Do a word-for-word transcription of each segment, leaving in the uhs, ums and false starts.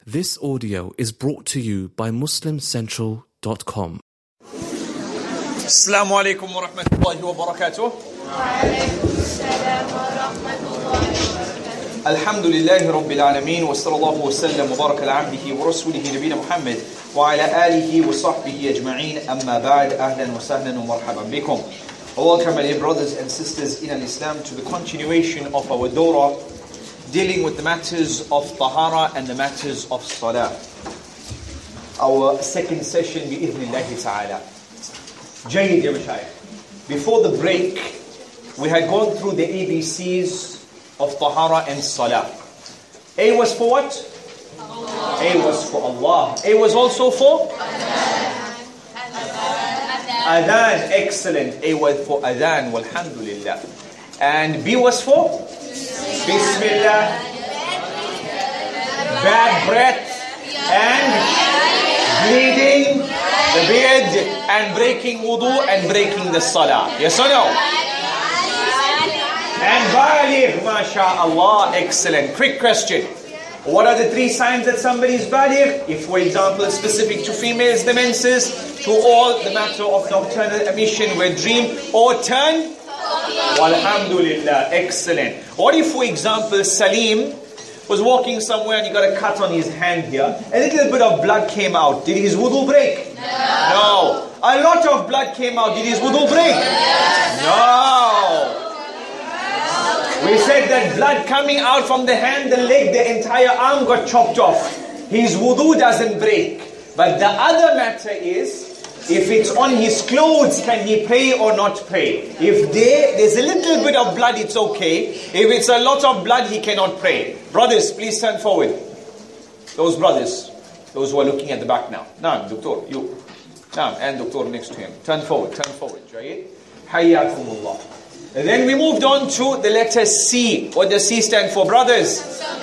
This audio is brought to you by Muslim Central dot com. Assalamu alaikum wa rahmatullahi wa barakatuh. Wa alaikum assalam wa rahmatullahi wa barakatuh. Alhamdulillahi rabbil alameen wa sallallahu wa sallam wa baraka ala abdihi wa rasulihi nabina Muhammad wa ala alihi wa sahbihi ajma'een, amma ba'd. Ahlan wa sahlan wa marhaban bikum. Welcome, my dear brothers and sisters in Islam, to the continuation of our Dawrah dealing with the matters of Tahara and the matters of Salah. Our second session bi-idhnillahi ta'ala. Jayyid ya Mashayikh. Before the break, we had gone through the A B Cs of Tahara and Salah. A was for what? Allah. A was for Allah. A was also for? Adhan. Excellent. A was for Adhan. Walhamdulillah. And B was for? Bismillah. Bad breath and bleeding the beard and breaking wudu and breaking the salah. Yes or no? And baligh, mashallah. Excellent. Quick question. What are the three signs that somebody is baligh? If, for example, specific to females, the menses, to all, the matter of nocturnal emission, wet dream, or turn? Alhamdulillah. Excellent. What if, for example, Salim was walking somewhere and he got a cut on his hand here. A little bit of blood came out. Did his wudu break? No. No. A lot of blood came out. Did his wudu break? No. We said that blood coming out from the hand, the leg, the entire arm got chopped off. His wudu doesn't break. But the other matter is, if it's on his clothes, can he pray or not pray? If there, there's a little bit of blood, it's okay. If it's a lot of blood, he cannot pray. Brothers, please turn forward. Those brothers, those who are looking at the back now. Naam, Doctor, you. Naam, and Doctor next to him. Turn forward, turn forward. Jayyid. Hayyakumullah. And then we moved on to the letter C. What does C stand for, brothers?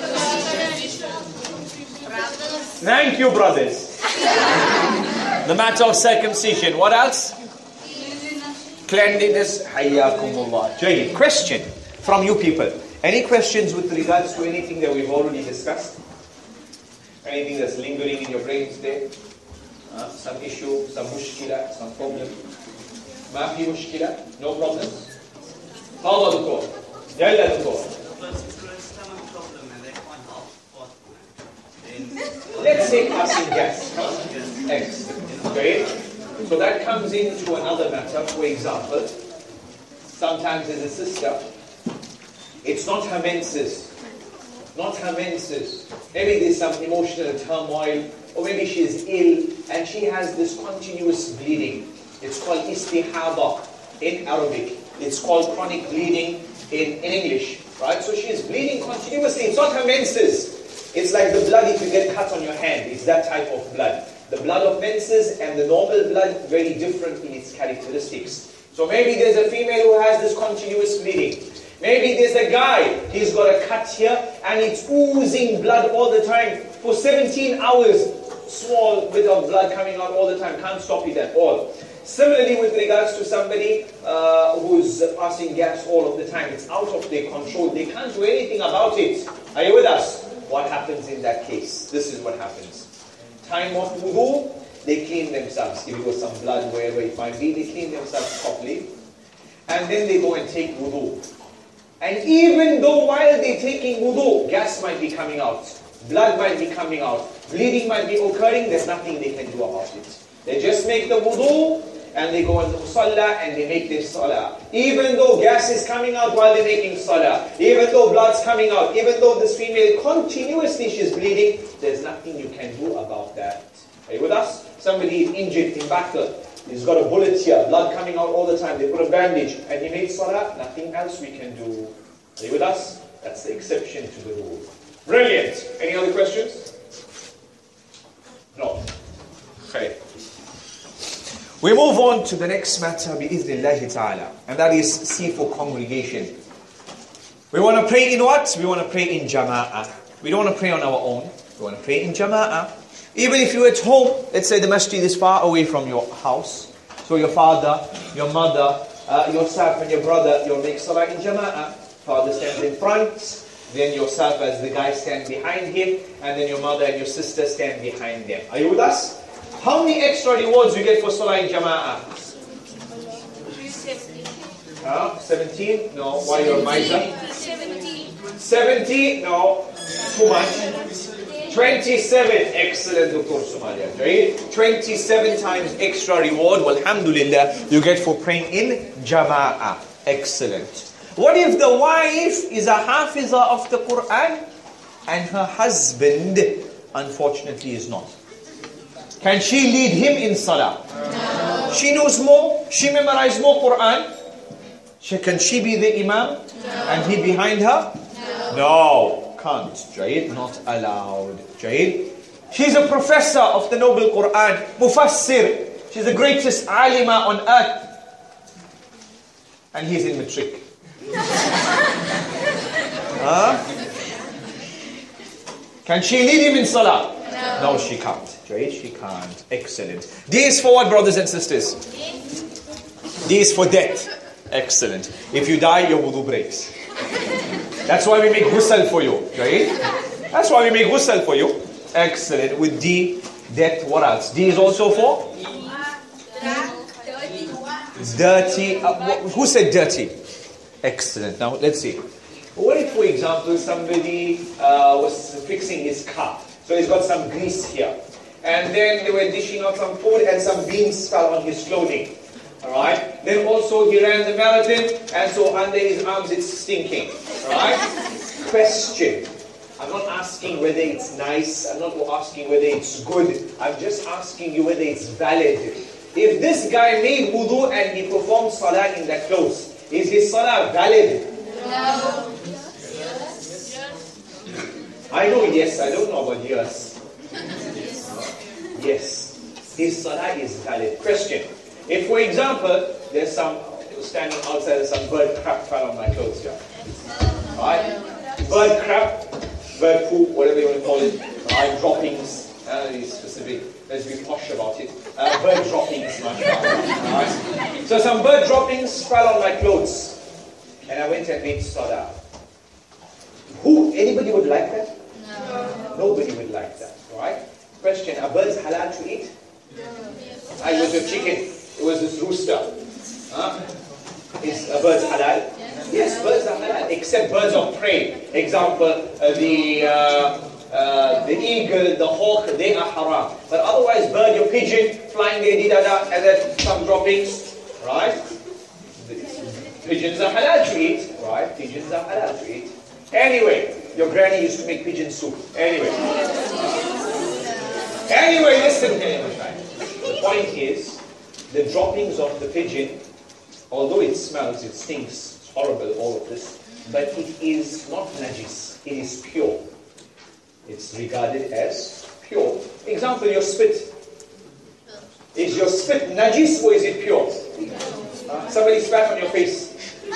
Thank you, brothers. The matter of circumcision. What else? Cleanliness. Hayyakumullah. Jayyid. Question from you people. Any questions with regards to anything that we've already discussed? Anything that's lingering in your brains there? Uh, some issue, some mushkila, some problem? Ma fi mushkila? No problems? How about the call? Yalla the call. Let's say passing gas. Excellent. Okay? So that comes into another matter. For example, sometimes there's a sister, it's not her menses. Not her menses. Maybe there's some emotional turmoil, or maybe she's ill, and she has this continuous bleeding. It's called istihaba in Arabic. It's called chronic bleeding in, in English. Right? So she's bleeding continuously. It's not her menses. It's like the blood if you get cut on your hand. It's that type of blood. The blood of menses and the normal blood, very different in its characteristics. So maybe there's a female who has this continuous bleeding. Maybe there's a guy, he's got a cut here and it's oozing blood all the time. For seventeen hours, small bit of blood coming out all the time. Can't stop it at all. Similarly, with regards to somebody uh, who's passing gas all of the time, it's out of their control. They can't do anything about it. Are you with us? What happens in that case? This is what happens. Time of wudu, they clean themselves. If it was some blood, wherever it might be, they clean themselves properly. And then they go and take wudu. And even though while they're taking wudu, gas might be coming out, blood might be coming out, bleeding might be occurring, there's nothing they can do about it. They just make the wudu, and they go into salah and they make their salah. Even though gas is coming out while they're making salah, even though blood's coming out, even though this female continuously she's bleeding, there's nothing you can do about that. Are you with us? Somebody is injured in battle. He's got a bullet here, blood coming out all the time. They put a bandage and he made salah. Nothing else we can do. Are you with us? That's the exception to the rule. Brilliant. Any other questions? No. Okay. We move on to the next matter, bi-idhnillahi ta'ala. And that is C for congregation. We want to pray in what? We want to pray in jama'ah. We don't want to pray on our own. We want to pray in jama'ah. Even if you're at home, let's say the masjid is far away from your house. So your father, your mother, uh, yourself and your brother, you'll make salah in jama'ah. Father stands in front, then yourself as the guy stand behind him, and then your mother and your sister stand behind them. Are you with us? How many extra rewards you get for Salah in Jama'ah? Huh? seventeen? No. Why you're a miser? seventy. seventy? No. Too much. twenty-seven. Excellent, Doctor Somalia. Right? twenty-seven times extra reward, alhamdulillah, you get for praying in Jama'ah. Excellent. What if the wife is a hafiza of the Quran and her husband, unfortunately, is not? Can she lead him in salah? No. She knows more. She memorized more Quran. She, can she be the imam? No. And he behind her? No. No, can't. Jaid, not allowed. Jaid. She's a professor of the noble Quran. Mufassir. She's the greatest alima on earth. And he's in matric. Huh? Can she lead him in salah? No, no she can't. Right? She can't. Excellent. D is for what, brothers and sisters? D is for death. Excellent. If you die, your wudu breaks. That's why we make ghusl for you. Right? That's why we make ghusl for you. Excellent. With D, death, what else? D is also for? Dirty. Uh, who said dirty? Excellent. Now, let's see. What if, for example, somebody uh, was fixing his car? So he's got some grease here. And then they were dishing out some food and some beans fell on his clothing. Alright? Then also he ran the marathon and so under his arms it's stinking. Alright? Question. I'm not asking whether it's nice. I'm not asking whether it's good. I'm just asking you whether it's valid. If this guy made wudu and he performed salah in that clothes, is his salah valid? No. I know yes, I don't know about yes. Yes. His salah is valid. Question. If, for example, there's some, standing outside, there's some bird crap fell on my clothes here. Right? Bird crap, bird poop, whatever you want to call it. Right? Droppings. Uh, be specific. Let's be posh about it. Uh, bird droppings. Right? So some bird droppings fell on my clothes. And I went and made salah. Who? Anybody would like that? No. Nobody would like that. Right? Question, are birds halal to eat? No. Ah, it was a chicken. It was this rooster. Huh? Is a bird halal? Yes, birds are halal, except birds of prey. Example, uh, the uh, uh, the eagle, the hawk, they are haram. But otherwise, bird, your pigeon, flying there, di-da-da, and then some droppings. Right? Pigeons are halal to eat. Right? Pigeons are halal to eat. Anyway, your granny used to make pigeon soup. Anyway. Anyway, listen here. The point is, the droppings of the pigeon, although it smells, it stinks, it's horrible, all of this, but it is not najis, it is pure. It's regarded as pure. Example, your spit. Is your spit najis or is it pure? Uh, somebody spat on your face.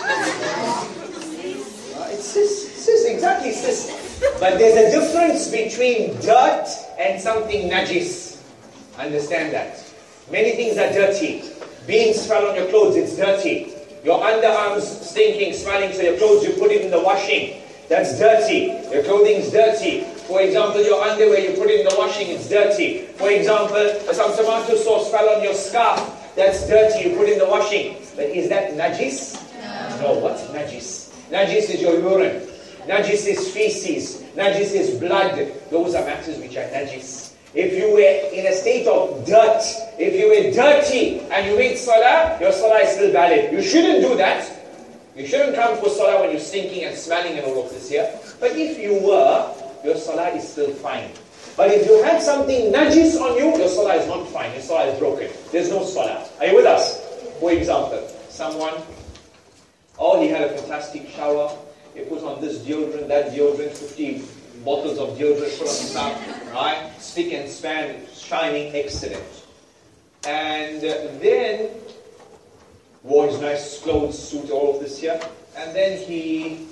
Uh, it's this, it's this, exactly it's this. But there's a difference between dirt and something najis. Understand that. Many things are dirty. Beans fell on your clothes, it's dirty. Your underarms stinking, smelling, so your clothes, you put it in the washing. That's dirty. Your clothing's dirty. For example, your underwear, you put it in the washing, it's dirty. For example, some tomato sauce fell on your scarf. That's dirty, you put it in the washing. But is that najis? No. No, what's najis? Najis is your urine. Najis is feces. Najis is blood. Those are matters which are najis. If you were in a state of dirt, if you were dirty and you made salah, your salah is still valid. You shouldn't do that. You shouldn't come for salah when you're stinking and smelling and all of this here. But if you were, your salah is still fine. But if you had something najis on you, your salah is not fine. Your salah is broken. There's no salah. Are you with us? For example, someone, oh, he had a fantastic shower. He put on this deodorant, that deodorant, fifty bottles of deodorant put on his mouth, right? Spick and span, shining, excellent. And uh, then wore his nice clothes, suit, all of this here. And then he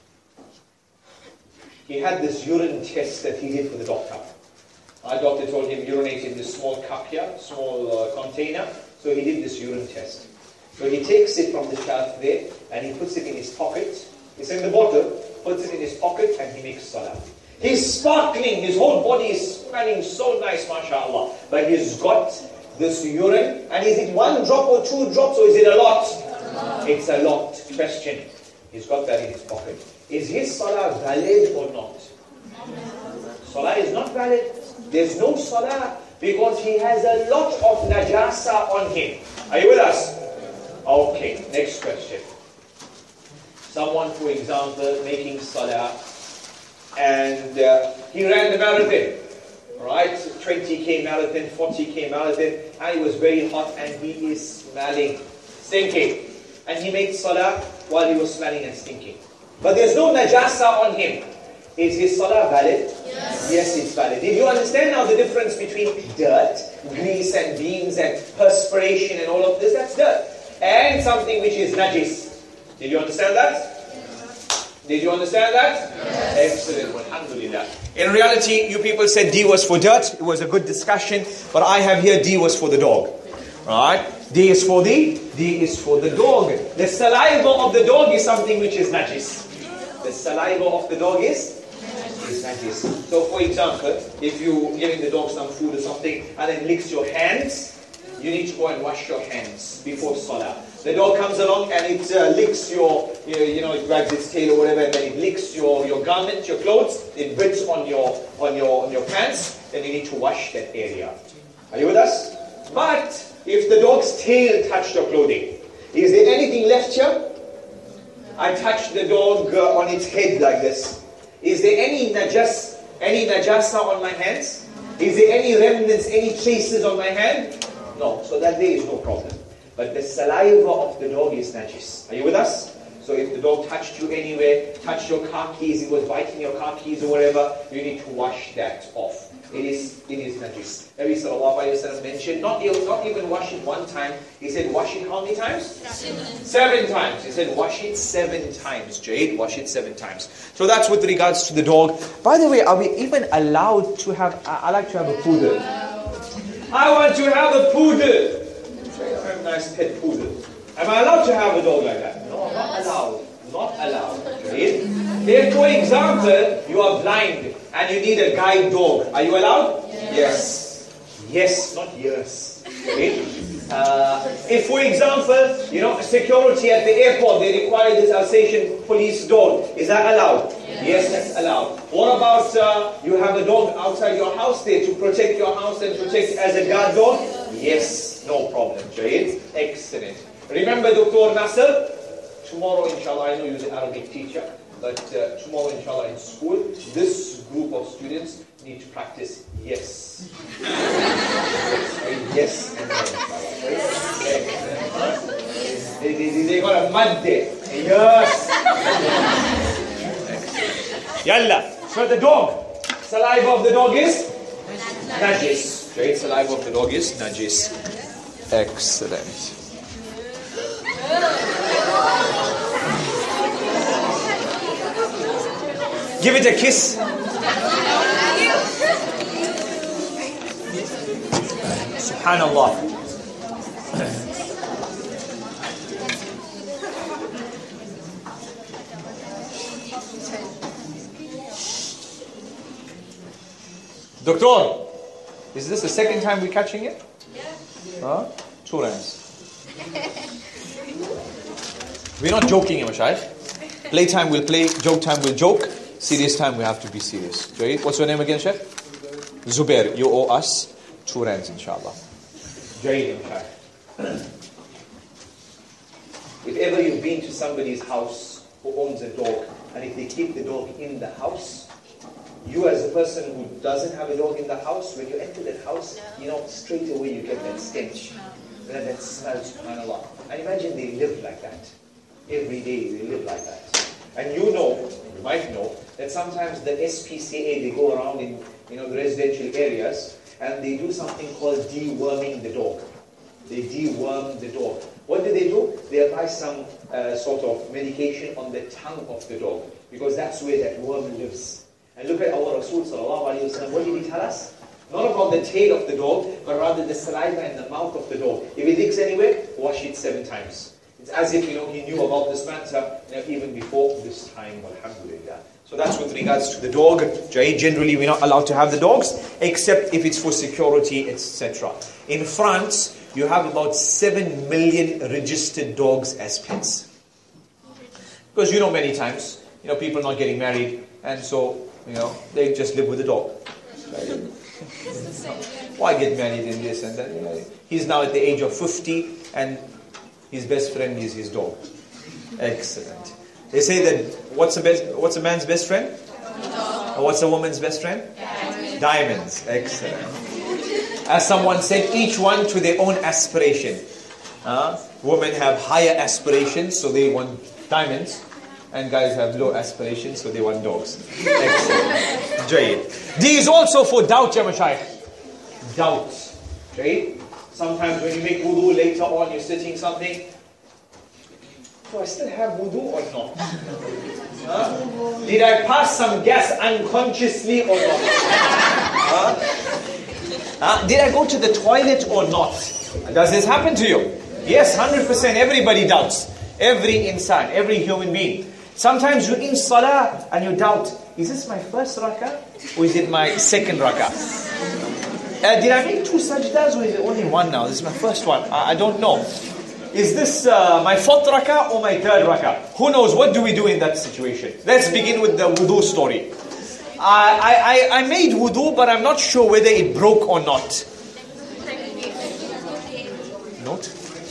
he had this urine test that he did for the doctor. Our doctor told him urinate in this small cup here, small uh, container. So he did this urine test. So he takes it from the shelf there and he puts it in his pocket. It's in the bottle, puts it in his pocket, and he makes salah. He's sparkling, his whole body is smelling so nice, mashallah. But he's got this urine, and is it one drop or two drops, or is it a lot? It's a lot. Question. He's got that in his pocket. Is his salah valid or not? Salah is not valid. There's no salah because he has a lot of najasa on him. Are you with us? Okay, next question. Someone, for example, making salah, and uh, he ran the marathon. Right? twenty K marathon, forty K marathon, and it was very hot, and he is smelling, stinking. And he made salah while he was smelling and stinking. But there's no najasa on him. Is his salah valid? Yes. Yes, it's valid. Did you understand now the difference between dirt, grease and beans and perspiration and all of this? That's dirt. And something which is najis. Did you understand that? Did you understand that? Yes. Excellent. Alhamdulillah. In reality, you people said D was for dirt. It was a good discussion. But I have here D was for the dog. Right? D is for the D is for the dog. The saliva of the dog is something which is najis. The saliva of the dog is, is najis. So for example, if you giving the dog some food or something and it licks your hands, you need to go and wash your hands before salah. The dog comes along and it uh, licks your, you know, you know, it wags its tail or whatever, and then it licks your, your garment, your clothes, it bits on your on your on your pants, then you need to wash that area. Are you with us? But if the dog's tail touched your clothing, is there anything left here? I touched the dog uh, on its head like this. Is there any najas, any najasa on my hands? Is there any remnants, any traces on my hand? No. So that there is no problem. But the saliva of the dog is najis. Are you with us? So if the dog touched you anywhere, touched your car keys, it was biting your car keys or whatever, you need to wash that off. It is it is najis. Nabi sallallahu alayhi wa sallam mentioned, not, not even wash it one time. He said, wash it how many times? Seven. Seven times. He said, wash it seven times. Jade, wash it seven times. So that's with regards to the dog. By the way, are we even allowed to have, I, I like to have a poodle. I want to have a poodle. A nice pet poodle. Am I allowed to have a dog like that? No, not allowed. Not allowed. Jade. If, for example, you are blind and you need a guide dog, are you allowed? Yes. Yes, yes not yes. Okay. Uh, if, for example, you know, security at the airport, they require this Alsatian police dog, is that allowed? Yes, yes that's allowed. What about uh, you have a dog outside your house there to protect your house and protect as a guard dog? Yes, no problem. Jade. Excellent. Remember Doctor Nasser? Tomorrow, inshallah, I know you're an Arabic teacher, but uh, tomorrow, inshallah, in school, this group of students need to practice yes. Yes and no, inshallah. They, they, they got a mud there. Yes. Yalla. So the dog, saliva of the dog is najis. Right? Saliva of the dog is najis. Excellent. Give it a kiss. Subhanallah. Doctor, is this the second time we're catching it? Yeah. Huh? Two rounds. We're not joking, Mashayikh. Playtime we'll play, joke time we'll joke. Serious time we have to be serious. Jayeed, what's your name again, Sheikh? Zubair. You owe us two rands, inshallah. Jayeed, inshallah. If ever you've been to somebody's house who owns a dog, and if they keep the dog in the house, you as a person who doesn't have a dog in the house, when you enter that house, you know, straight away you get that stench. That, that smell, subhanAllah. And imagine they live like that. Every day they live like that. And you know, you might know, that sometimes the S P C A, they go around in, you know, the residential areas, and they do something called deworming the dog. They deworm the dog. What do they do? They apply some uh, sort of medication on the tongue of the dog, because that's where that worm lives. And look at our Rasul sallallahu alayhi wa sallam. What did he tell us? Not about the tail of the dog, but rather the saliva and the mouth of the dog. If it licks anywhere, wash it seven times. It's as if, you know, he knew about this matter, you know, even before this time, alhamdulillah. So that's with regards to the dog. Generally, we're not allowed to have the dogs, except if it's for security, et cetera. In France, you have about seven million registered dogs as pets. Because you know many times, you know, people not getting married, and so, you know, they just live with the dog. Why get married in this and that? You know, he's now at the age of fifty, and his best friend is his dog. Excellent. They say that what's a best, what's a man's best friend? Or what's a woman's best friend? Diamonds. Diamonds. Excellent. As someone said, each one to their own aspiration. Uh, women have higher aspirations, so they want diamonds. And guys have low aspirations, so they want dogs. Excellent. Jayed. D is also for doubt, ya mashayikh. Doubt. Jayed. Sometimes when you make wudu later on, you're sitting something. Do I still have wudu or not? Huh? Did I pass some gas unconsciously or not? Huh? Huh? Did I go to the toilet or not? Does this happen to you? Yes, one hundred percent. Everybody doubts. Every insan, every human being. Sometimes you're in salah and you doubt, is this my first rakah or is it my second rakah? Uh, did I make two sajdas or is it only one now? This is my first one. I, I don't know. Is this uh, my fourth rakah or my third rakah? Who knows? What do we do in that situation? Let's begin with the wudu story. I, I, I made wudu, but I'm not sure whether it broke or not. Note?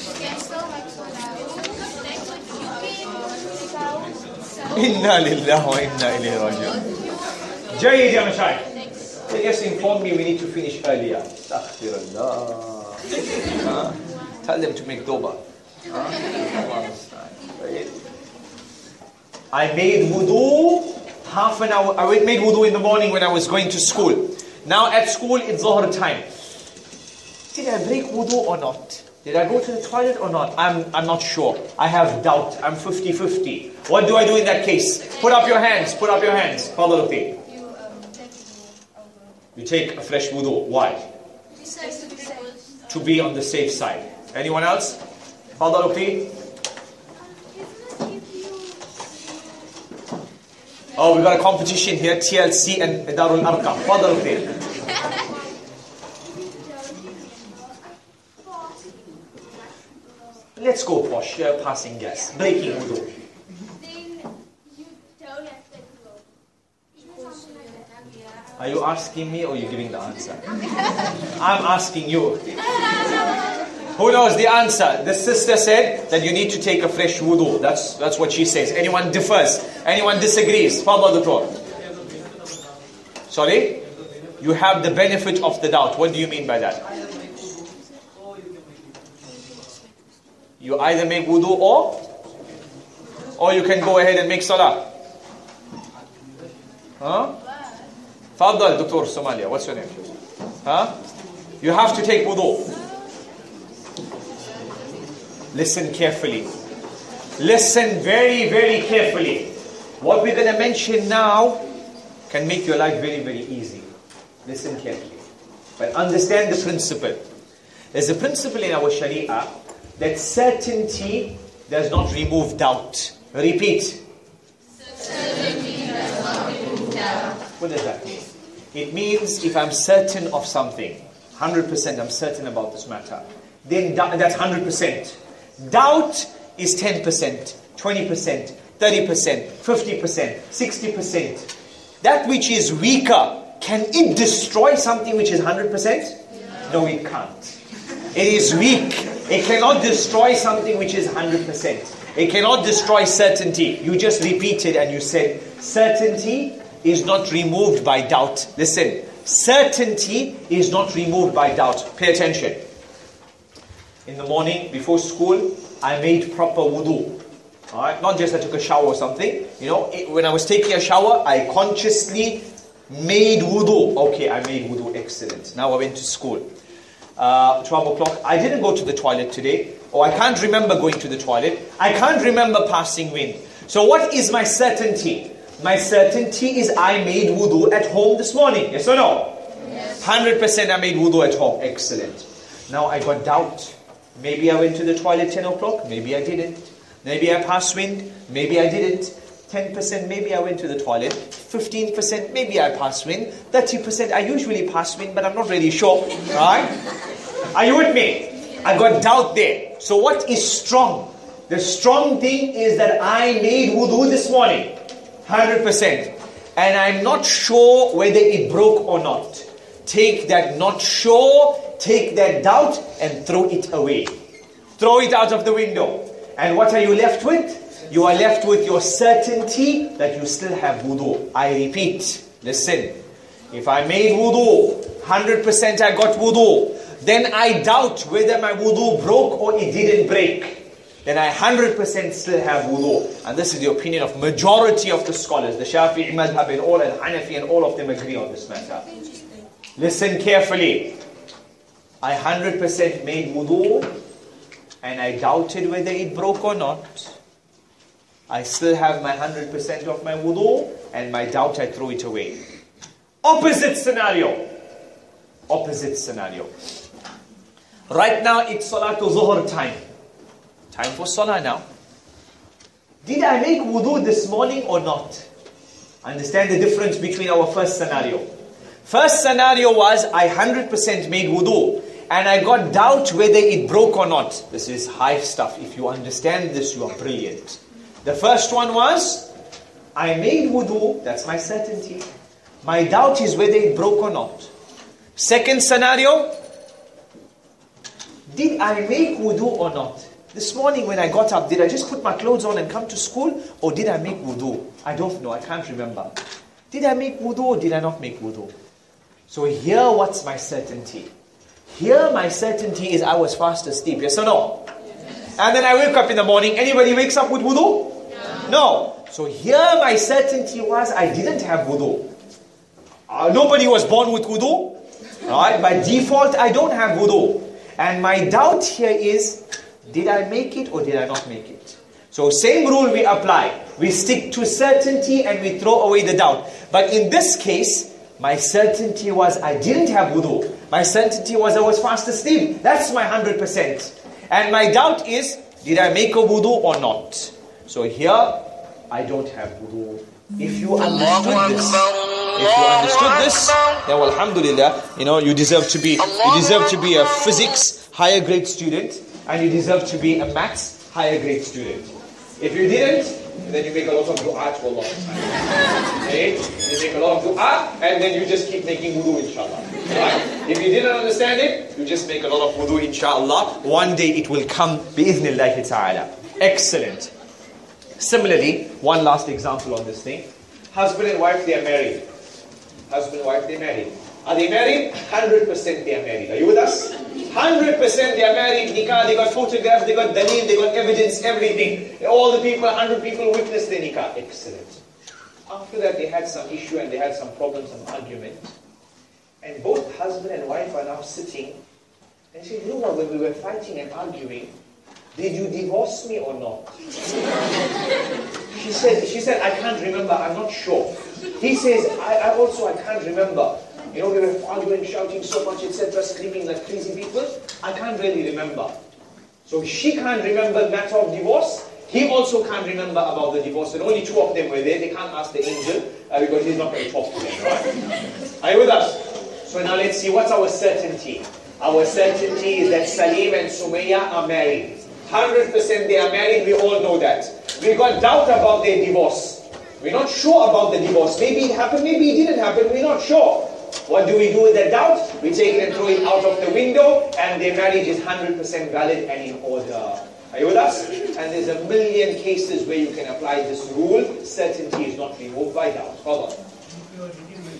Inna lillahi wa inna ilayhi raji'un. Jayyid ya mashayikh. They just informed me we need to finish earlier. Astaghfirullah. Uh, tell them to make tawbah. Uh, I made wudu half an hour. I made wudu in the morning when I was going to school. Now at school it's Dhuhr time. Did I break wudu or not? Did I go to the toilet or not? I'm I'm not sure. I have doubt. I'm fifty fifty. What do I do in that case? Put up your hands. Put up your hands. Follow the You take a fresh wudu. Why? To be on the safe side. Anyone else? Follow the Oh, we got a competition here. T L C and Darul Arqam. Follow the Let's go posh, uh, passing gas, breaking wudu. Then you don't have to go. Are you asking me or are you giving the answer? I'm asking you. Who knows the answer? The sister said that you need to take a fresh wudu. That's that's what she says. Anyone differs? Anyone disagrees? Follow the Torah. Sorry? You have the benefit of the doubt. What do you mean by that? You either make wudu or or you can go ahead and make salah. Huh? Fadal, Doctor Somalia. What's your name? Huh? You have to take wudu. Listen carefully. Listen very, very carefully. What we're going to mention now can make your life very, very easy. Listen carefully. But understand the principle. There's a principle in our Sharia that certainty does not remove doubt. Repeat. Certainty does not remove doubt. What does that mean? It means if I'm certain of something, one hundred percent I'm certain about this matter, then that's one hundred percent. Doubt is ten percent, twenty percent, thirty percent, fifty percent, sixty percent. That which is weaker, can it destroy something which is one hundred percent? No, it can't. It is weak. It cannot destroy something which is one hundred percent. It cannot destroy certainty. You just repeated and you said, certainty is not removed by doubt. Listen, certainty is not removed by doubt. Pay attention. In the morning, before school, I made proper wudu. Alright, not just I took a shower or something. You know, it, when I was taking a shower, I consciously made wudu. Okay, I made wudu. Excellent. Now I went to school. Uh, twelve o'clock. I didn't go to the toilet today. Or I can't remember going to the toilet. I can't remember passing wind. So what is my certainty? My certainty is I made wudu at home this morning. Yes or no? Yes. one hundred percent I made wudu at home. Excellent. Now I got doubt. Maybe I went to the toilet ten o'clock, maybe I didn't. Maybe I passed wind, maybe I didn't. ten percent maybe I went to the toilet. fifteen percent maybe I passed wind. thirty percent I usually pass wind, but I'm not really sure. Right? Are you with me? I got doubt there. So what is strong? The strong thing is that I made wudu this morning. one hundred percent. And I'm not sure whether it broke or not. Take that not sure, take that doubt and throw it away. Throw it out of the window. And what are you left with? You are left with your certainty that you still have wudu. I repeat, listen. If I made wudu, one hundred percent I got wudu. Then I doubt whether my wudu broke or it didn't break. Then I one hundred percent still have wudu. And this is the opinion of majority of the scholars. The Shafi'i madhab and all, and Hanafi and all of them agree on this matter. Listen carefully. I one hundred percent made wudu and I doubted whether it broke or not. I still have my one hundred percent of my wudu and my doubt I throw it away. Opposite scenario. Opposite scenario. Right now it's Salatul Zuhr time. Time for Salah now. Did I make wudu this morning or not? Understand the difference between our first scenario. First scenario was I one hundred percent made wudu and I got doubt whether it broke or not. This is high stuff. If you understand this, you are brilliant. The first one was I made wudu, that's my certainty. My doubt is whether it broke or not. Second scenario, did I make wudu or not? This morning when I got up, did I just put my clothes on and come to school? Or did I make wudu? I don't know, I can't remember. Did I make wudu or did I not make wudu? So here what's my certainty? Here my certainty is I was fast asleep, yes or no? Yes. And then I wake up in the morning, anybody wakes up with wudu? No. No. So here my certainty was I didn't have wudu. Uh, nobody was born with wudu. Right? By default I don't have wudu. And my doubt here is, did I make it or did I not make it? So same rule we apply. We stick to certainty and we throw away the doubt. But in this case, my certainty was I didn't have wudu. My certainty was I was fast asleep. That's my one hundred percent. And my doubt is, did I make a wudu or not? So here, I don't have wudu. If you understood this, if you understood this, then well, alhamdulillah, you know, you deserve to be, you deserve to be a physics higher grade student. And you deserve to be a maths higher grade student. If you didn't, then you make a lot of dua to Allah. Okay? You make a lot of dua, and then you just keep making wudu, inshallah. Right? If you didn't understand it, you just make a lot of wudu, inshallah. One day it will come, bi'idhnillahi ta'ala. Excellent. Similarly, one last example on this thing. Husband and wife, they are married. Husband and wife, they are married. Are they married? one hundred percent they are married. Are you with us? one hundred percent they are married. Nikah, they got photographs, they got dalil, they got evidence, everything. All the people, one hundred people witnessed the nikah. Excellent. After that, they had some issue and they had some problems, some argument. And both husband and wife are now sitting and say, you know what, when we were fighting and arguing, did you divorce me or not? She said, she said, I can't remember, I'm not sure. He says, I, I also, I can't remember. You know, we were arguing, shouting so much, et cetera, screaming like crazy people. I can't really remember. So she can't remember the matter of divorce. He also can't remember about the divorce. And only two of them were there. They can't ask the angel uh, because he's not going to talk to them, right? Are you with us? So now let's see, what's our certainty? Our certainty is that Salim and Sumayya are married. one hundred percent they are married, we all know that. We got doubt about their divorce. We're not sure about the divorce. Maybe it happened, maybe it didn't happen, we're not sure. What do we do with that doubt? We take it and throw it out of the window, and their marriage is one hundred percent valid and in order. Are you with us? And there's a million cases where you can apply this rule. Certainty is not removed by doubt. Hold on. one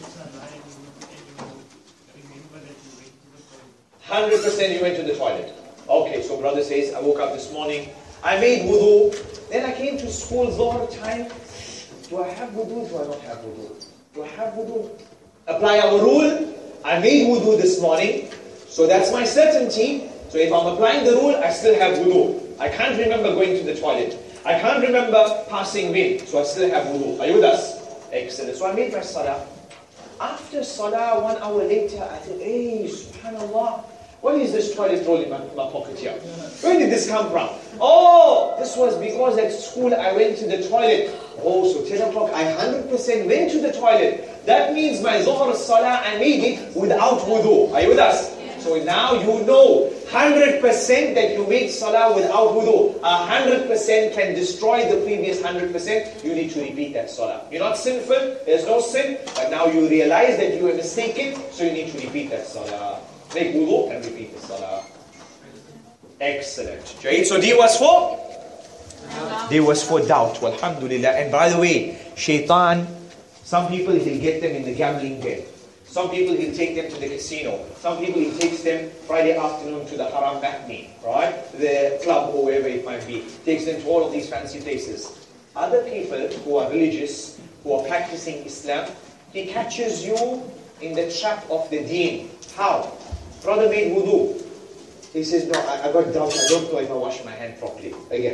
hundred percent you went to the toilet. Okay, so brother says, I woke up this morning, I made wudu, then I came to school, Dhuhr time. Do I have wudu? Do I not have wudu? Do I have wudu? Apply our rule. I made wudu this morning, so that's my certainty. So if I'm applying the rule, I still have wudu. I can't remember going to the toilet. I can't remember passing wind, so I still have wudu. Are you with us? Excellent. So I made my salah. After salah, one hour later, I said, hey, subhanallah, What is this toilet roll in my, my pocket here? Where did this come from? Oh, this was because at school I went to the toilet. Oh, so ten o'clock I one hundred percent went to the toilet. That means my Zuhr Salah, I made it without wudu. Are you with us? So now you know one hundred percent that you made Salah without wudu. one hundred percent can destroy the previous one hundred percent. You need to repeat that Salah. You're not sinful, there's no sin, but now you realize that you were mistaken, so you need to repeat that Salah. Make wudu and repeat the Salah. Excellent. So D was for? D was for doubt. Alhamdulillah. And by the way, shaitan, some people he'll get them in the gambling den. Some people he'll take them to the casino. Some people he takes them Friday afternoon to the haram matinee, right? The club or wherever it might be. Takes them to all of these fancy places. Other people who are religious, who are practicing Islam, he catches you in the trap of the deen. How? Brother made wudu. He says, no, I, I got doubt. I don't know if I wash my hand properly. Again.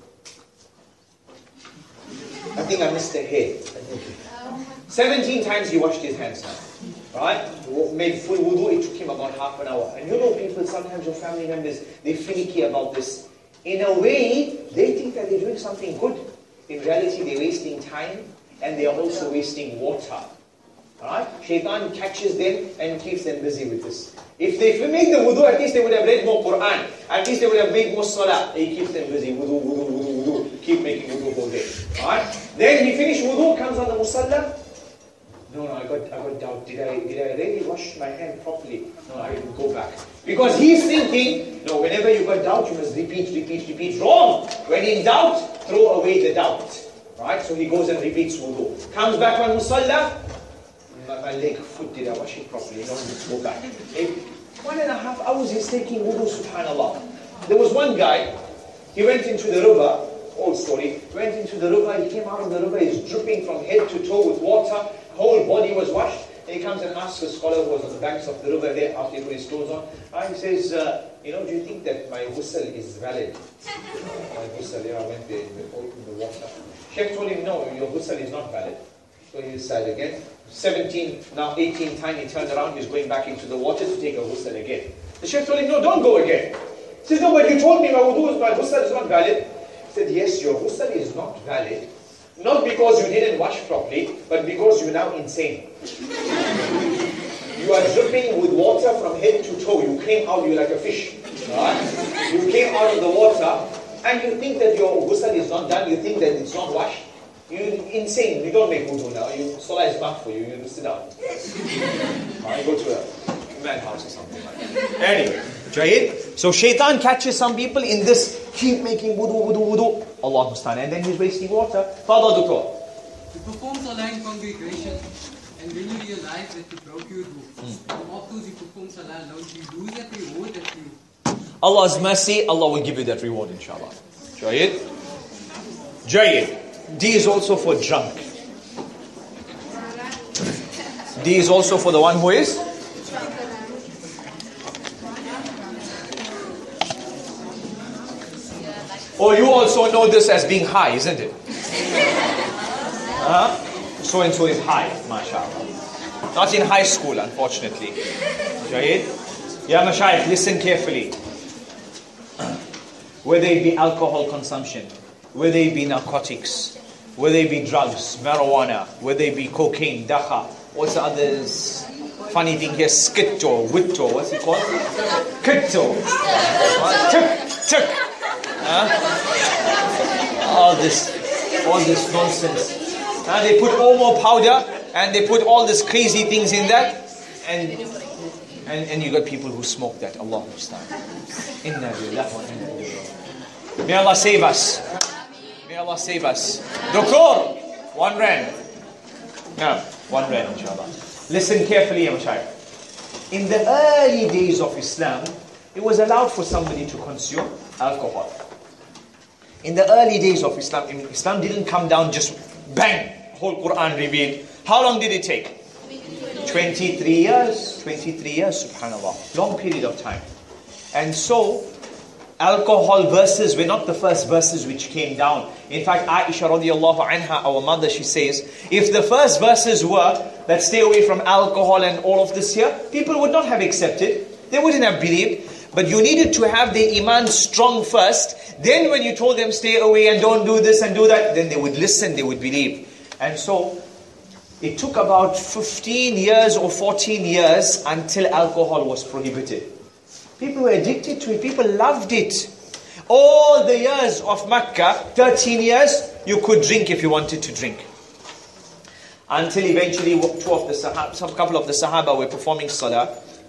I think I missed a hair. seventeen times he washed his hands now. Right? Made full wudu, it took him about half an hour. And you know people, sometimes your family members, they're finicky about this. In a way, they think that they're doing something good. In reality, they're wasting time and they are also wasting water. Alright? Shaitan catches them and keeps them busy with this. If they made the wudu, at least they would have read more Quran. At least they would have made more salah. He keeps them busy. Wudu, wudu, wudu, wudu. Keep making wudu all day. Alright? Then he finished wudu, comes on the musalla. No, no, I got, I got doubt. Did I, did I really wash my hand properly? No, I will go back. Because he's thinking, no, whenever you got doubt, you must repeat, repeat, repeat. Wrong! When in doubt, throw away the doubt. Right? So he goes and repeats wudu. Comes back on musalla. My, my leg, foot, did I wash it properly? No, let's go back. Hey, one and a half hours he's taking wudu, subhanAllah. There was one guy, he went into the river, old story, went into the river, he came out of the river, he's dripping from head to toe with water, whole body was washed. And he comes and asks a scholar who was on the banks of the river there after he put his clothes on. And he says, uh, you know, do you think that my ghusl is valid? My ghusl, yeah, I went there in the, in the water. Sheikh told him, no, your ghusl is not valid. So he decided again. seventeen, now eighteen time he turned around, he's going back into the water to take a ghusl again. The Sheikh told him, no, don't go again. He says, no, but you told me my wudu is my ghusl is not valid. He said, yes, your ghusl is not valid. Not because you didn't wash properly, but because you're now insane. You are dripping with water from head to toe. You came out, you're like a fish. Right? You came out of the water, and you think that your ghusl is not done, you think that it's not washed. You're insane. You don't make wudu now. You, salah is bad for you. You sit down. Right? Go to a madhouse or something like that. Anyway, Jahid. So shaitan catches some people in this, keep making wudu, wudu, wudu. Allah Mustaan. And then he's wasting water. Father, doctor. You perform salah in congregation, and when you realize that you broke your wudu, and afterwards you perform salah alone, you lose that reward that you... Allah's mercy, Allah will give you that reward, inshallah. Jahid. Jahid. D is also for drunk. D is also for the one who is? Or you also know this as being high, isn't it? Huh? So and so is high, mashallah. Not in high school, unfortunately. Jahid? Ya Mashaykh, listen carefully. Whether it be alcohol consumption, whether it be narcotics, whether it be drugs, marijuana, whether it be cocaine, dakha, what's the others? Funny thing here, skitto, witto, what's it called? Kitto. Tuk, tuk. Huh? All this, all this nonsense. And they put omo powder, and they put all these crazy things in that, and and, and you got people who smoke that. Allah Mustaan. Inna lillahi wa inna ilayhi. May Allah save us. May Allah save us. Doctor, one rand. No, one rand, inshallah. Listen carefully, Mashaykh. In the early days of Islam, it was allowed for somebody to consume alcohol. In the early days of Islam, Islam didn't come down just bang, whole Quran revealed. How long did it take? twenty-three years. twenty-three years, subhanAllah. Long period of time. And so, alcohol verses were not the first verses which came down. In fact, Aisha radiallahu anha, our mother, she says, if the first verses were that stay away from alcohol and all of this here, people would not have accepted. They wouldn't have believed. But you needed to have the iman strong first. Then when you told them stay away and don't do this and do that, then they would listen, they would believe. And so it took about fifteen years or fourteen years until alcohol was prohibited. People were addicted to it. People loved it. All the years of Makkah, thirteen years, you could drink if you wanted to drink. Until eventually two of the Sahaba, some couple of the Sahaba were performing Salah.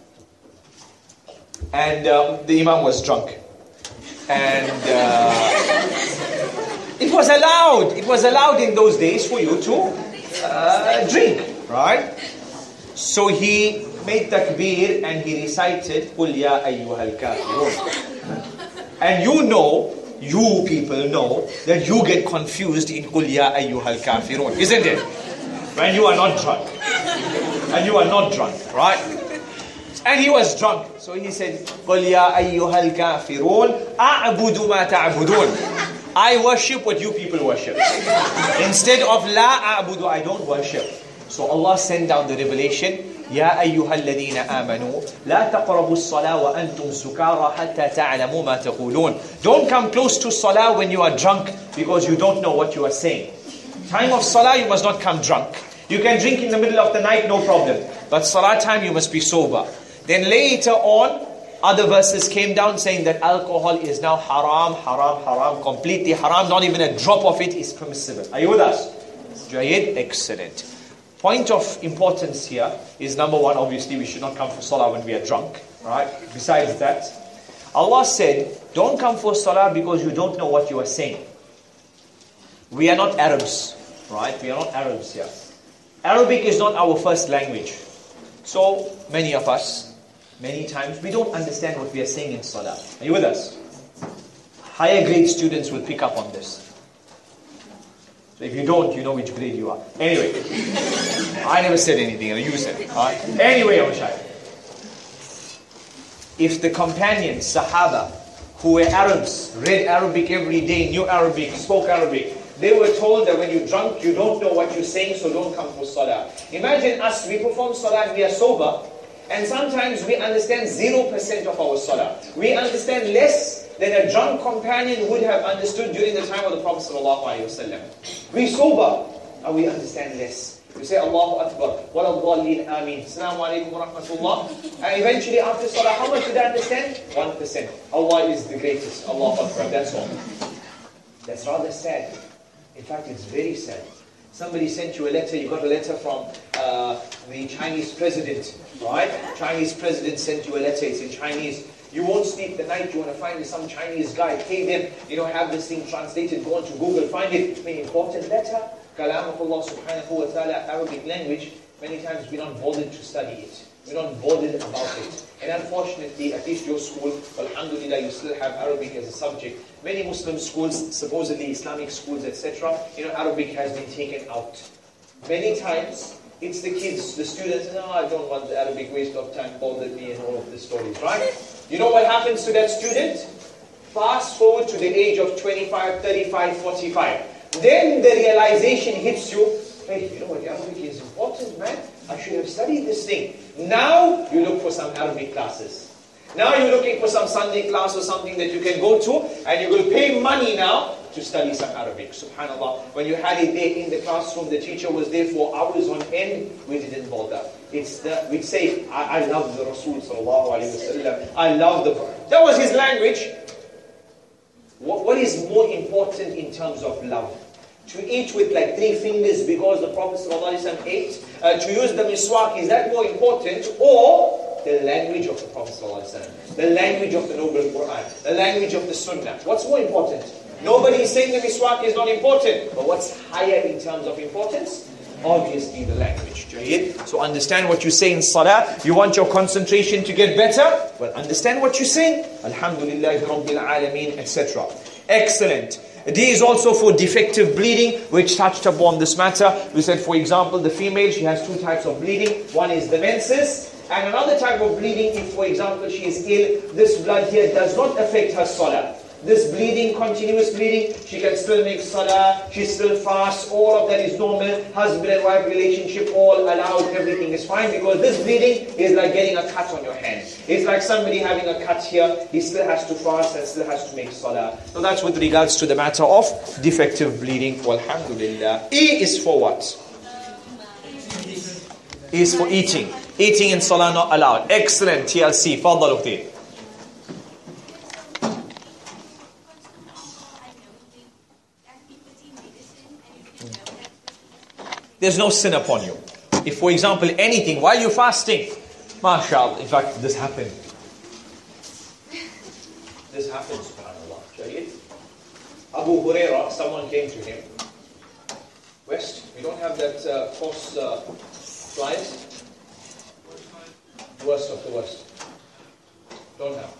And um, the Imam was drunk. And uh, it was allowed. It was allowed in those days for you to uh, drink. Right? So he made takbir and he recited قُلْ يَا أَيُّهَا الْكَافِرُونَ. And you know, you people know, that you get confused in قُلْ يَا أَيُّهَا الْكَافِرُونَ. Isn't it? When you are not drunk. And you are not drunk. Right? And he was drunk. So he said, قُلْ يَا أَيُّهَا الْكَافِرُونَ أَعْبُدُ مَا تَعْبُدُونَ. I worship what you people worship. Instead of لَا أَعْبُدُ, I don't worship. So Allah sent down the revelation, يَا أَيُّهَا الَّذِينَ آمَنُوا لَا تَقْرَبُوا الصَّلَاةَ وَأَنْتُمْ سُكَارَى حَتَّى تَعْلَمُوا مَا تَقُولُونَ. Don't come close to salah when you are drunk, because you don't know what you are saying. Time of salah, you must not come drunk. You can drink in the middle of the night, no problem. But salah time, you must be sober. Then later on, other verses came down saying that alcohol is now haram, haram, haram, completely haram. Not even a drop of it is permissible. Are you with us? Jayed? Excellent. Point of importance here is number one, obviously we should not come for salah when we are drunk. Right? Besides that, Allah said, don't come for salah because you don't know what you are saying. We are not Arabs. Right? We are not Arabs here. Arabic is not our first language. So, many of us, many times, we don't understand what we are saying in salah. Are you with us? Higher grade students will pick up on this. So if you don't, you know which grade you are. Anyway, I never said anything, you said it. Right? Anyway, Amashai, if the companions, Sahaba, who were Arabs, read Arabic every day, knew Arabic, spoke Arabic, they were told that when you're drunk, you don't know what you're saying, so don't come for salah. Imagine us, we perform salah and we are sober, and sometimes we understand zero percent of our salah. We understand less than a drunk companion would have understood during the time of the Prophet ﷺ. We sober, and we understand less. We say Allahu Akbar, Waladhalleen Ameen, Assalamu alaikum wa rahmatullah. And eventually after salah, how much did I understand? one percent. Allah is the greatest. Allahu Akbar, that's all. That's rather sad. In fact, it's very sad. Somebody sent you a letter, you got a letter from uh, the Chinese president, right? Chinese president sent you a letter, it's in Chinese. You won't sleep the night, you want to find some Chinese guy, pay them, you know, have this thing translated, go on to Google, find it. Very important letter. Kalam of Allah subhanahu wa ta'ala, Arabic language, many times we're not bothered to study it. We're not bothered about it. And unfortunately, at least your school, alhamdulillah, you still have Arabic as a subject. Many Muslim schools, supposedly Islamic schools, et cetera, you know, Arabic has been taken out. Many times, it's the kids, the students, no, I don't want the Arabic, waste of time, bothered me and all of the stories, right? You know what happens to that student? Fast forward to the age of twenty-five, thirty-five, forty-five. Then the realization hits you, hey, you know what, Arabic is important, man. I should have studied this thing. Now, you look for some Arabic classes. Now you're looking for some Sunday class or something that you can go to, and you will pay money now to study some Arabic. Subhanallah. When you had it there in the classroom, the teacher was there for hours on end, we didn't bother. It's the, we'd say, I, I love the Rasul sallallahu alayhi wa sallam. I love the Prophet. That was his language. What, what is more important in terms of love? To eat with like three fingers because the Prophet ﷺ ate? Uh, to use the miswak, is that more important? Or the language of the Prophet ﷺ? The language of the Noble Quran? The language of the Sunnah? What's more important? Nobody is saying the miswak is not important. But what's higher in terms of importance? Obviously the language. So understand what you say in salah. You want your concentration to get better? Well, understand what you say. Alhamdulillah Rabbil Alameen, et cetera. Excellent. D is also for defective bleeding, which touched upon this matter. We said, for example, the female, she has two types of bleeding. One is the menses, and another type of bleeding, if, for example, she is ill, this blood here does not affect her salah. this bleeding, continuous bleeding, she can still make salah, she still fasts, all of that is normal. Husband and wife relationship, all allowed, everything is fine, because this bleeding is like getting a cut on your hand. It's like somebody having a cut here, he still has to fast and still has to make salah. So that's with regards to the matter of defective bleeding. Walhamdulillah. E is for what? E is for eating. Eating in salah not allowed. Excellent, T L C. Fadal Ukhti. There's no sin upon you. If, for example, anything, while you're fasting, mashallah, in fact, this happened. This happened, subhanAllah. Shaykh. Abu Hurairah, someone came to him. West, we don't have that uh, course uh, slides. Worst of the worst. Don't have.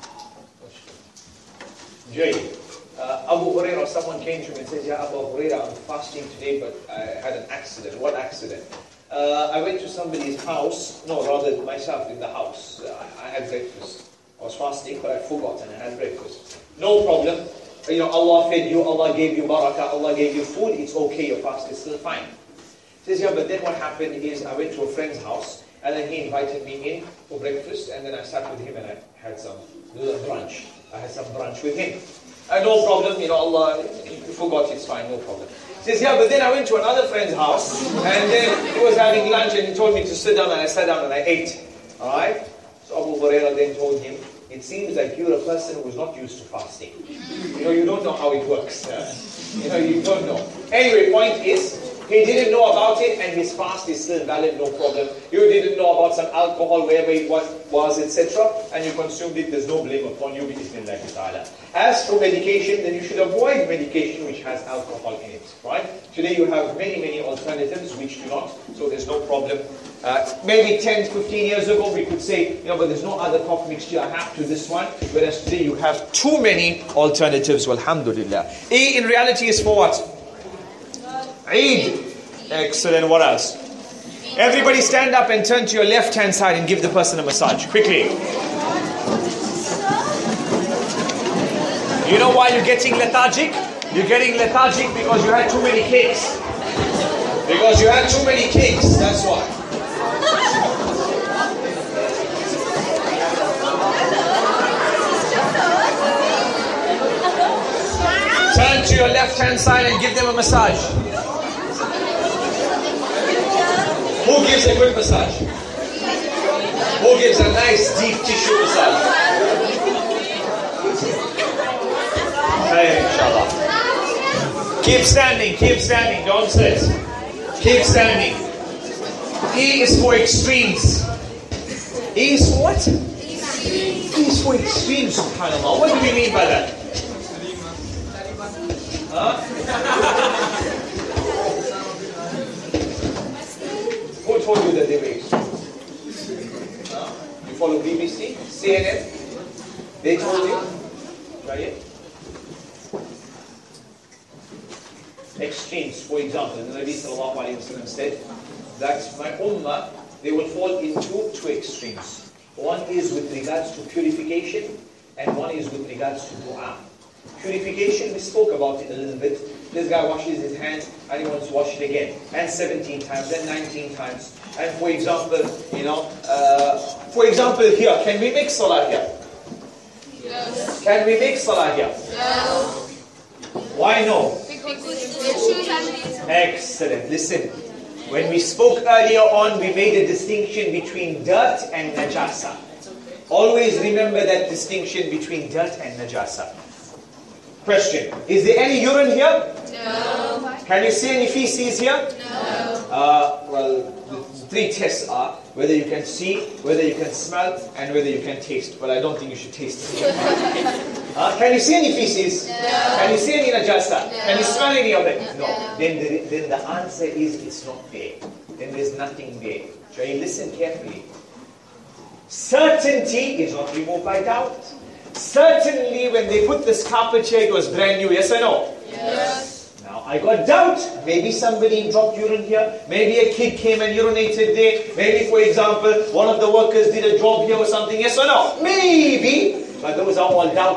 Jay. Uh, Abu Hurairah, someone came to him and says, "Ya Abu Hurairah, I'm fasting today, but I had an accident." What accident? Uh, I went to somebody's house, no, rather myself in the house. Uh, I, I had breakfast. I was fasting, but I forgot and I had breakfast. No problem. You know, Allah fed you, Allah gave you barakah, Allah gave you food, it's okay, your fast is still fine. He says, yeah, but then what happened is I went to a friend's house and then he invited me in for breakfast and then I sat with him and I had some brunch. I had some brunch with him. Uh, no problem, you know, Allah, you forgot, it's fine, no problem. He says, yeah, but then I went to another friend's house, and then he was having lunch, and he told me to sit down, and I sat down and I ate. Alright? So Abu Hurairah then told him, it seems like you're a person who's not used to fasting. You know, you don't know how it works. Uh, you know, you don't know. Anyway, point is, he didn't know about it, and his fast is still valid, no problem. You didn't know about some alcohol, wherever it was, was et cetera, and you consumed it, there's no blame upon you, bismillah ta'ala. As for medication, then you should avoid medication which has alcohol in it, right? Today you have many, many alternatives which do not, so there's no problem. Uh, maybe ten, fifteen years ago we could say, you know, but there's no other cough mixture, I have to this one, whereas today you have too many alternatives, walhamdulillah. E in reality is for what? Eid. Excellent. What else? Everybody stand up and turn to your left hand side and give the person a massage. Quickly. You know why you're getting lethargic? You're getting lethargic because you had too many cakes. Because you had too many cakes. That's why. Turn to your left hand side and give them a massage. Who gives a good massage? Who gives a nice deep tissue massage? Hey, inshallah. Keep standing, keep standing, don't sit. Keep standing. E is for extremes. E is for what? E is for extremes, subhanAllah. What do we mean by that? Huh? Who told you that they were extreme? Huh? You follow B B C, C N N? They told you? Right? Extremes, for example, the Nabi sallallahu alayhi wa sallam said that my ummah, they will fall into two extremes. One is with regards to purification, and one is with regards to dua. Purification, we spoke about it a little bit. This guy washes his hands and he wants to wash it again. And seventeen times, and nineteen times. And for example, you know, uh, for example here, can we make salah here? Yes. Can we make salah here? Yes. Why no? Excellent. Listen, when we spoke earlier on, we made a distinction between dirt and najasa. Always remember that distinction between dirt and najasa. Question, is there any urine here? No. Can you see any feces here? No. Uh, well, the three tests are whether you can see, whether you can smell, and whether you can taste. Well, I don't think you should taste it. uh, can you see any feces? No. Can you see any najasa? No. Can you smell any of it? No. No. Then, the, then the answer is it's not there. Then there's nothing there. So you listen carefully. Certainty is not removed by doubt. Certainly when they put this carpet here, it was brand new, yes or no? Yes. Now I got doubt. Maybe somebody dropped urine here. Maybe a kid came and urinated there. Maybe, for example, one of the workers did a job here or something, yes or no? Maybe. But those are all doubts.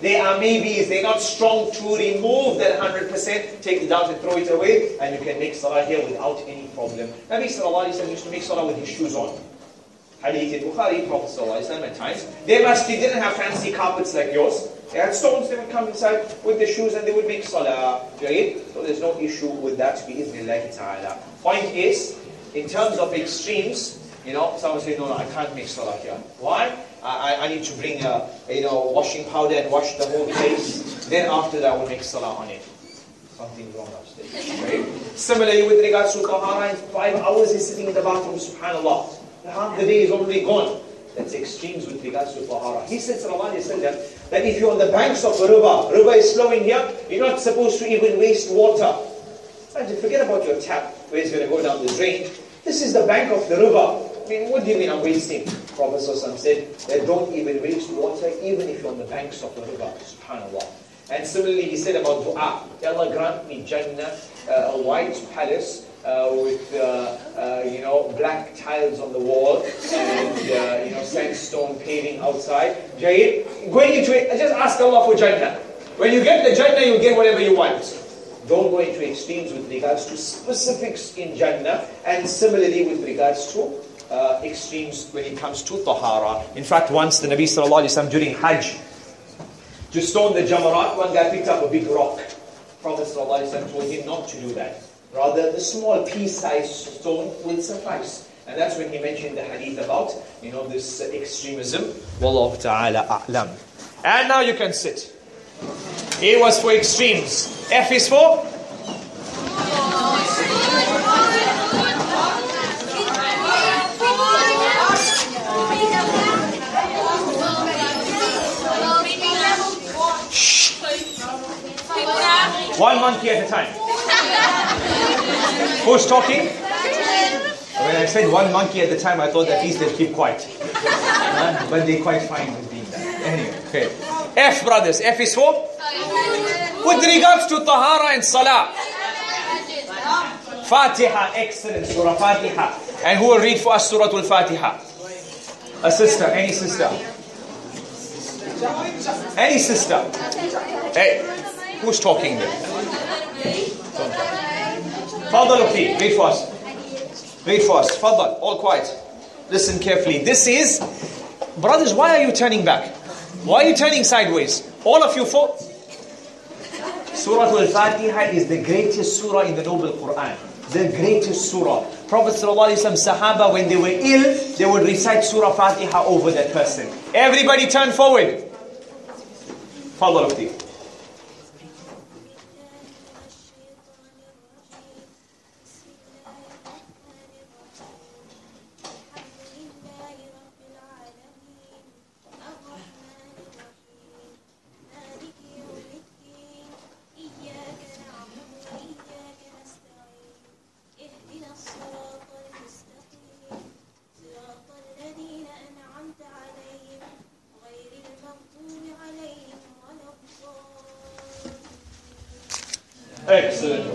They are maybes, they're not strong to remove that one hundred percent. Take it out and throw it away, and you can make salah here without any problem. Nabi sallallahu alayhi wa sallam used to make salah with his shoes on. Hadith in Bukhari, Prophet sallallahu alayhi wa sallam at times. They must, they didn't have fancy carpets like yours. They had stones, they would come inside with the shoes and they would make salah. Right? So there's no issue with that, bi-idhnillahi ta'ala. Point is, in terms of extremes, you know, someone say, no, no, I can't make salah here. Why? I, I need to bring a, you know, washing powder and wash the whole place. Then after that, I will make salah on it. Something wrong upstairs. Right? Similarly, with regards to tahara, in five hours he's sitting in the bathroom, subhanAllah. Half the day is already gone. That's extremes with regards to tahara. He said, sallallahu alayhi wa sallam, that if you're on the banks of a river, river is flowing here, you're not supposed to even waste water. And forget about your tap, where it's going to go down the drain. This is the bank of the river. I mean, what do you mean I'm wasting? Prophet ﷺ said that don't even waste water, even if you're on the banks of the river. SubhanAllah. And similarly, he said about dua. Allah grant me Jannah, uh, a white palace uh, with uh, uh, you know black tiles on the wall and uh, you know sandstone paving outside. Jayyid, going into it, just ask Allah for Jannah. When you get the Jannah, you get whatever you want. Don't go into extremes with regards to specifics in Jannah, and similarly with regards to uh, extremes when it comes to tahara. In fact, once the Nabi sallallahu alaihi wasallam during Hajj, to stone the Jamarat, one guy picked up a big rock. Prophet sallallahu alaihi wasallam told him not to do that. Rather, the small pea-sized stone will suffice. And that's when he mentioned the hadith about, you know, this uh, extremism. Wallahu ta'ala a'lam. And now you can sit. A was for extremes. F is for? Shh. One monkey at a time. Who's talking? When I said one monkey at a time, I thought at least they'll keep quiet. Uh, but they're quite fine with being that. Anyway, okay. F, brothers. F is for? With regards to tahara and salah. Fatiha, excellent. Surah Fatiha. And who will read for us Surah Al-Fatiha? A sister, any sister. Any sister. Hey, who's talking there? Fadal, please, read for us. Read for us. Fadal, all quiet. Listen carefully. This is, brothers, why are you turning back? Why are you turning sideways? All of you for? Surah Al-Fatiha is the greatest surah in the noble Quran. The greatest surah. Prophet ﷺ, Sahaba, when they were ill, they would recite Surah Fatiha over that person. Everybody turn forward. Fadal, please. Excellent.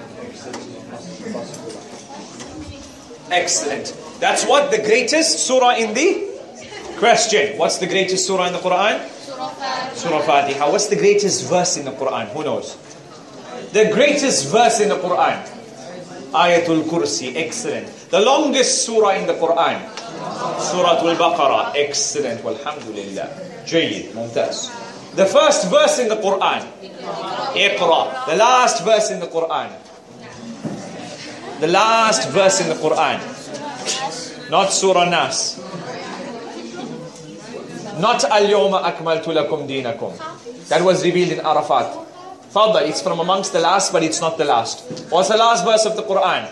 Excellent. That's what the greatest surah in the question. What's the greatest surah in the Quran? Surah Fatiha. Surah Fatiha. What's the greatest verse in the Quran? Who knows? The greatest verse in the Quran. Ayatul Kursi. Excellent. The longest surah in the Quran. Surah Al-Baqarah. Excellent. Walhamdulillah. Jayyid. Mumtaz. The first verse in the Quran. Iqra. The last verse in the Quran. The last verse in the Quran. Not Surah Nas. Not Al-Yawma Akmaltu Lakum Dinakum. That was revealed in Arafat. Fadda, it's from amongst the last, but it's not the last. What's the last verse of the Quran?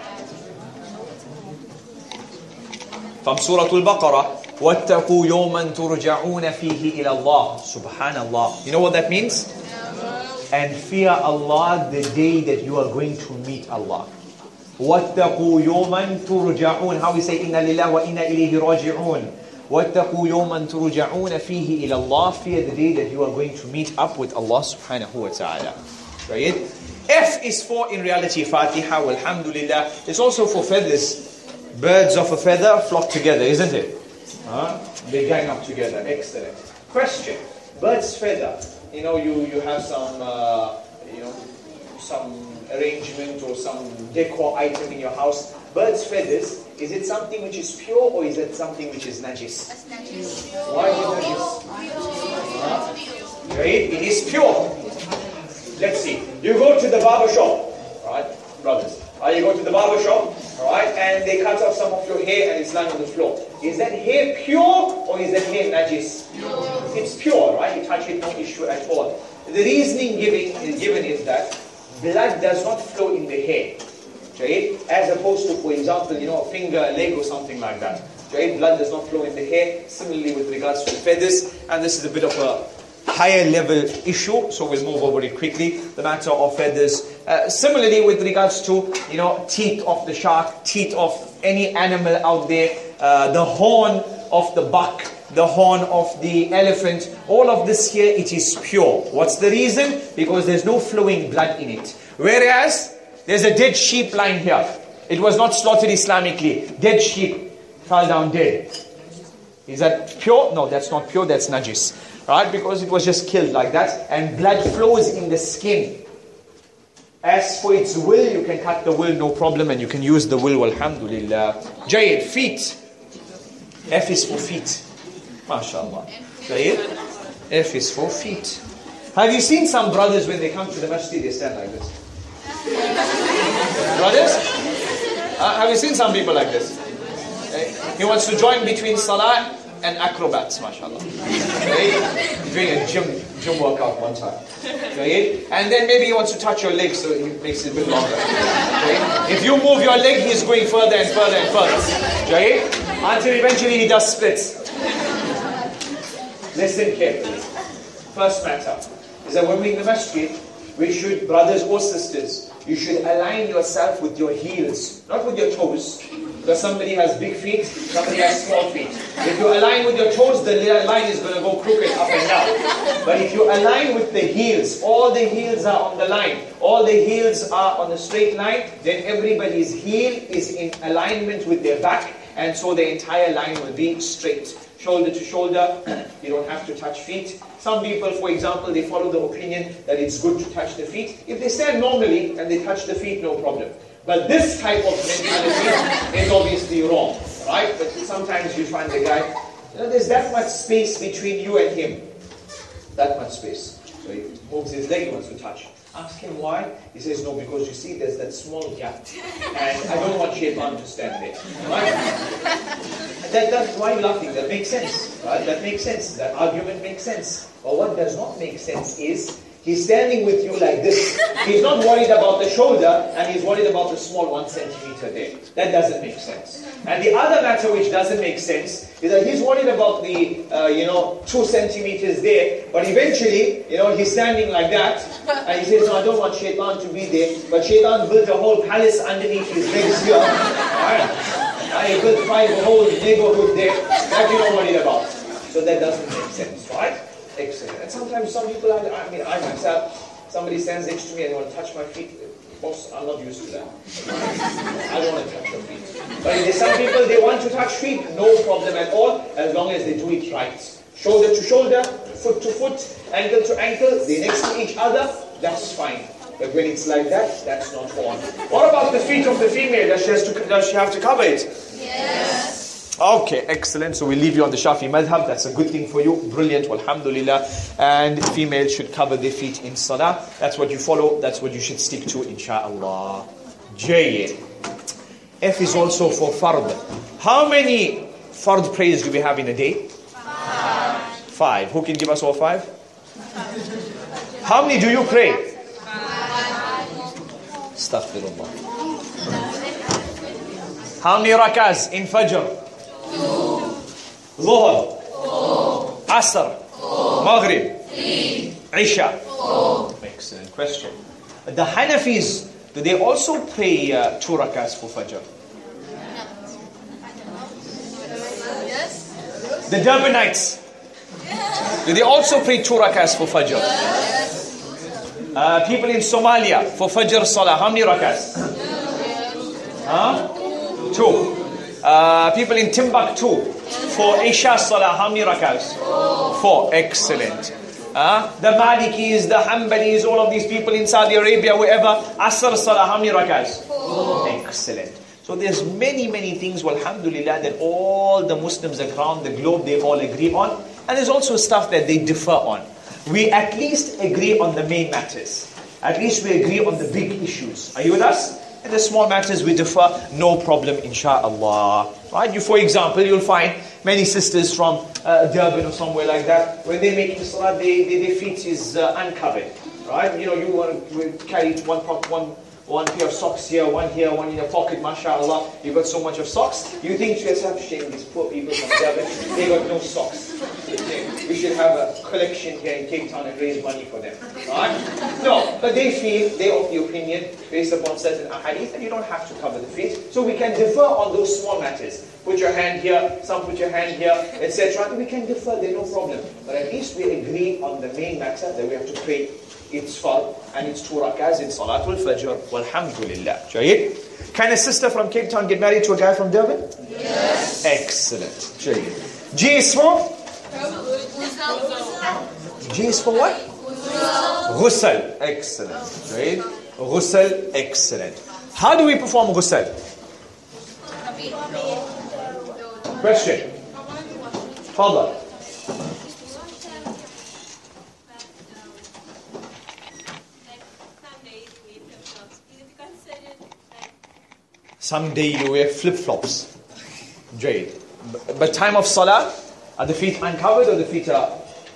From Surah Al-Baqarah. وَاتَّقُوا يَوْمًا تُرْجَعُونَ فِيهِ إِلَى اللَّهِ. Subhanallah. You know what that means? And fear Allah the day that you are going to meet Allah. وَاتَّقُوا يَوْمًا تُرْجَعُونَ. How we say, إِنَّا لِلَّهِ وَإِنَّا إِلَيْهِ رَاجِعُونَ. وَاتَّقُوا يَوْمًا تُرْجَعُونَ فِيهِ إِلَى اللَّهِ. Fear the day that you are going to meet up with Allah subhanahu wa ta'ala. Right? F is for, in reality, Fatiha, walhamdulillah. It's also for feathers. Birds of a feather flock together, isn't it? Huh? They gang up together. Excellent. Question. Bird's feather. You know, you, you have some, uh, you know, some arrangement or some decor item in your house. Bird's feathers, is it something which is pure or is it something which is najis? Why is it najis? Huh? Right? It is pure. Let's see. You go to the barber shop, right, brothers? Uh, you go to the barber shop, right, and they cut off some of your hair and it's lying on the floor. Is that hair pure or is that hair najis? Pure. It's pure, right? You touch it, no issue at all. The reasoning giving, given is that blood does not flow in the hair, right? As opposed to, for example, you know, a finger, a leg or something like that. Right? Blood does not flow in the hair. Similarly with regards to feathers, and this is a bit of a higher level issue, so we'll move over it quickly. The matter of feathers. Uh, similarly with regards to, you know, teeth of the shark, teeth of any animal out there, uh, the horn of the buck, the horn of the elephant, all of this here, it is pure. What's the reason? Because there's no flowing blood in it. Whereas, there's a dead sheep lying here. It was not slaughtered Islamically. Dead sheep fell down dead. Is that pure? No, that's not pure, that's najis. Right? Because it was just killed like that. And blood flows in the skin. As for its will, you can cut the will, no problem. And you can use the will, alhamdulillah. Jayed, feet. F is for feet. MashaAllah. Jayed. F is for feet. Have you seen some brothers when they come to the masjid, they stand like this? Brothers? Uh, have you seen some people like this? Okay. He wants to join between salah and acrobats, mashallah. Okay. He's doing a gym gym workout one time. Okay. And then maybe he wants to touch your leg, so he makes it a bit longer. Okay. If you move your leg, he's going further and further and further. Okay. Until eventually he does splits. Listen carefully. First matter is that when we're in the masjid, we should, brothers or sisters, you should align yourself with your heels, not with your toes. Because somebody has big feet, somebody has small feet. If you align with your toes, the line is going to go crooked up and down. But if you align with the heels, all the heels are on the line, all the heels are on a straight line, then everybody's heel is in alignment with their back, and so the entire line will be straight. Shoulder to shoulder, you don't have to touch feet. Some people, for example, they follow the opinion that it's good to touch the feet. If they stand normally and they touch the feet, no problem. But this type of mentality is obviously wrong, right? But sometimes you find the guy, you know, there's that much space between you and him. That much space. So he moves his leg, he wants to touch. Ask him why. He says, no, because you see there's that small gap. And I don't want Shaitan to stand there. Right? That, that's why you're laughing. That makes sense. Right? That makes sense. That argument makes sense. But what does not make sense is, he's standing with you like this. He's not worried about the shoulder, and he's worried about the small one centimeter there. That doesn't make sense. And the other matter which doesn't make sense is that he's worried about the, uh, you know, two centimeters there, but eventually, you know, he's standing like that, and he says, no, I don't want Shaitan to be there, but Shaitan built a whole palace underneath his legs here. Right? And he built five whole neighborhood there. That you're not worried about. So that doesn't make sense, right? Excellent. And sometimes some people, I, I mean, I myself, somebody stands next to me and they want to touch my feet. Boss, I'm not used to that. I don't want to touch your feet. But if there's some people, they want to touch feet, no problem at all, as long as they do it right. Shoulder to shoulder, foot to foot, ankle to ankle, they next to each other, that's fine. But when it's like that, that's not on. What about the feet of the female? Does she, has to, does she have to cover it? Yes. Okay, excellent. So we leave you on the Shafi madhab. That's a good thing for you. Brilliant. Alhamdulillah. And females should cover their feet in salah. That's what you follow. That's what you should stick to, inshaAllah. J. F is also for fard. How many fard prayers do we have in a day? Five. Five. Who can give us all five? How many do you pray? Astaghfirullah. How many rakahs in Fajr? Dhuhr, Asr, Maghrib, Isha. Excellent question. The Hanafis, do they also pray uh, two rakahs for Fajr? Yes. The Durbanites, do they also pray two rakahs for Fajr? Uh, people in Somalia, for Fajr Salah, how many rakahs? Huh? Two. Uh, people in Timbuktu, for Isha Salah, how many rakahs? Four. Excellent. Uh, the Malikis, the Hanbalis, all of these people in Saudi Arabia, wherever. Asr Salah, how many rakahs? Four. Excellent. So there's many, many things, alhamdulillah, that all the Muslims around the globe, they all agree on. And there's also stuff that they differ on. We at least agree on the main matters. At least we agree on the big issues. Are you with us? In the small matters we differ, no problem, insha'Allah. Right? You, for example, you'll find many sisters from uh, Durban or somewhere like that, when they're making salah, they, they, their feet is uh, uncovered. Right? You know, you want to carry one, one, one pair of socks here, one here, one in your pocket, mashallah. You've got so much of socks. You think to yourself, shame, these poor people from Durban, they got no socks. We should have a collection here in Cape Town and raise money for them. Right? No, but they feel, they're of the opinion, based upon certain ahadith, that you don't have to cover the feet. So we can differ on those small matters. Put your hand here, some put your hand here, et cetera. We can differ, there's no problem. But at least we agree on the main matter that we have to pray its fard and its two rakahs in Salatul Fajr. Walhamdulillah. Jayid. Can a sister from Cape Town get married to a guy from Durban? Yes. Excellent. Jayid. G is for? G is for what? Ghusl. Excellent. Right? Ghusl. Excellent. How do we perform ghusl? Question. Fadal. Some day you wear flip-flops. Jade. But time of salah, are the feet uncovered or the feet are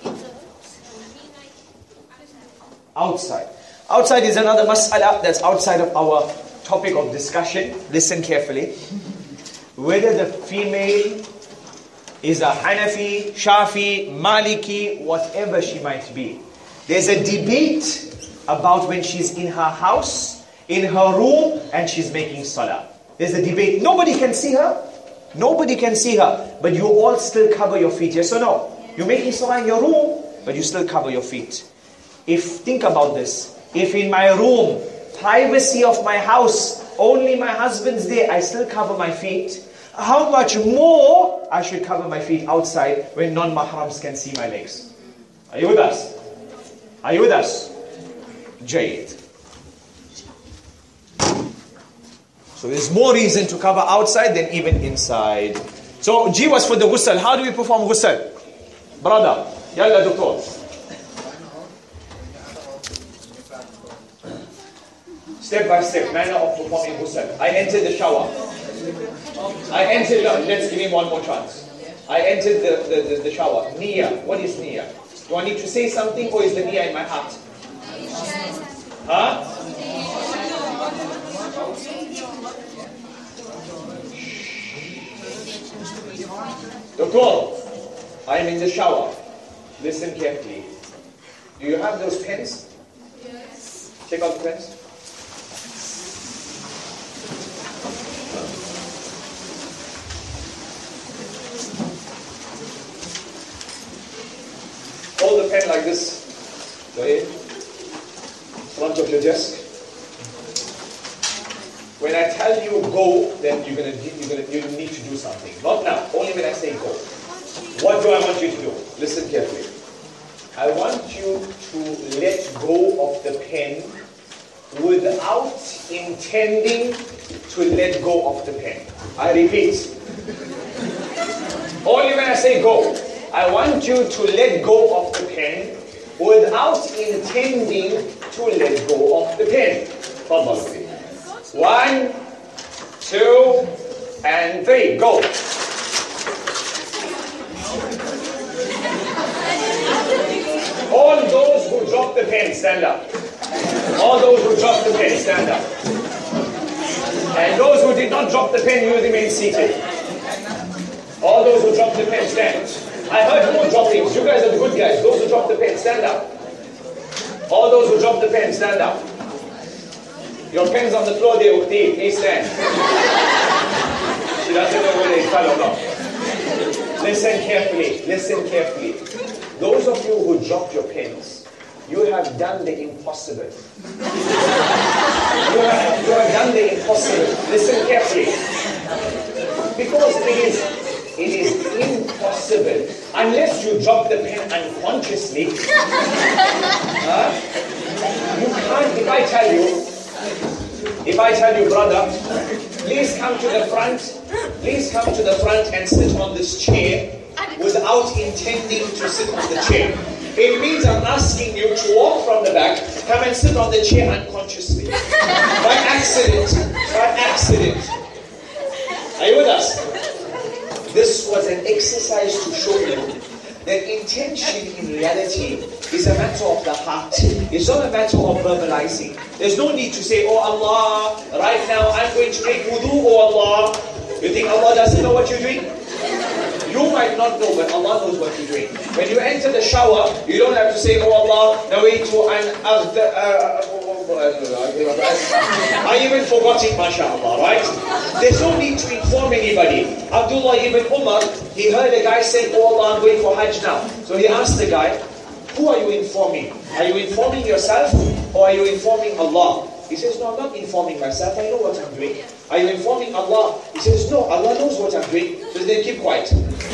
outside? Outside is another mas'ala that's outside of our topic of discussion. Listen carefully. Whether the female is a Hanafi, Shafi, Maliki, whatever she might be. There's a debate about when she's in her house, in her room, and she's making salah. There's a debate. Nobody can see her. Nobody can see her. But you all still cover your feet. Yes or no? You're making salah in your room, but you still cover your feet. If, think about this. If in my room, privacy of my house, only my husband's there, I still cover my feet. How much more I should cover my feet outside when non-mahrams can see my legs? Are you with us? Are you with us? Jayid. So there's more reason to cover outside than even inside. So G was for the ghusl. How do we perform ghusl? Brother, yalla doctor. Step by step, manner of performing ghusl. I entered the shower. I entered, no, let's give him one more chance. I entered the, the, the, the shower. Niyyah, what is niyyah? Do I need to say something or is the niyyah in my heart? Huh? Doctor, I am in the shower. Listen carefully. Do you have those pens? Yes. Check out the pens. Hold the pen like this. Go ahead. Front of your desk. When I tell you go, then you're gonna you're gonna you need to do something. Not now. Only when I say go. What do I want you to do? Listen carefully. I want you to let go of the pen without intending to let go of the pen. I repeat. Only when I say go. I want you to let go of the pen without intending to let go of the pen. Probably. One, two, and three. Go. All those who drop the pen, stand up. All those who drop the pen, stand up. And those who did not drop the pen, you remain seated. All those who dropped the pen, stand. I heard more droppings. You guys are the good guys. Those who dropped the pen, stand up. All those who dropped the pen, stand up. Your pen's on the floor there, Ukhti. Please stand. She doesn't know whether it fell or not. Listen carefully. Listen carefully. Those of you who dropped your pens, you have done the impossible. You have, you have done the impossible. Listen carefully. Because it is, it is impossible unless you drop the pen unconsciously, huh? You can't, if I tell you, if I tell you, brother, please come to the front, please come to the front and sit on this chair without intending to sit on the chair. It means I'm asking you to walk from the back, come and sit on the chair unconsciously. By accident, by accident. Are you with us? This was an exercise to show you that intention in reality is a matter of the heart. It's not a matter of verbalizing. There's no need to say, oh Allah, right now I'm going to make wudu, oh Allah. You think Allah doesn't know what you're doing? You might not know, but Allah knows what you're doing. When you enter the shower, you don't have to say, oh Allah, nawaitu an aghda... I even forgot it, mashallah, right? There's no need to inform anybody. Abdullah ibn Umar, he heard a guy say, oh Allah, I'm going for Hajj now. So he asked the guy, who are you informing? Are you informing yourself or are you informing Allah? He says, no, I'm not informing myself. I know what I'm doing. Are you informing Allah? He says, no, Allah knows what I'm doing. So then keep quiet.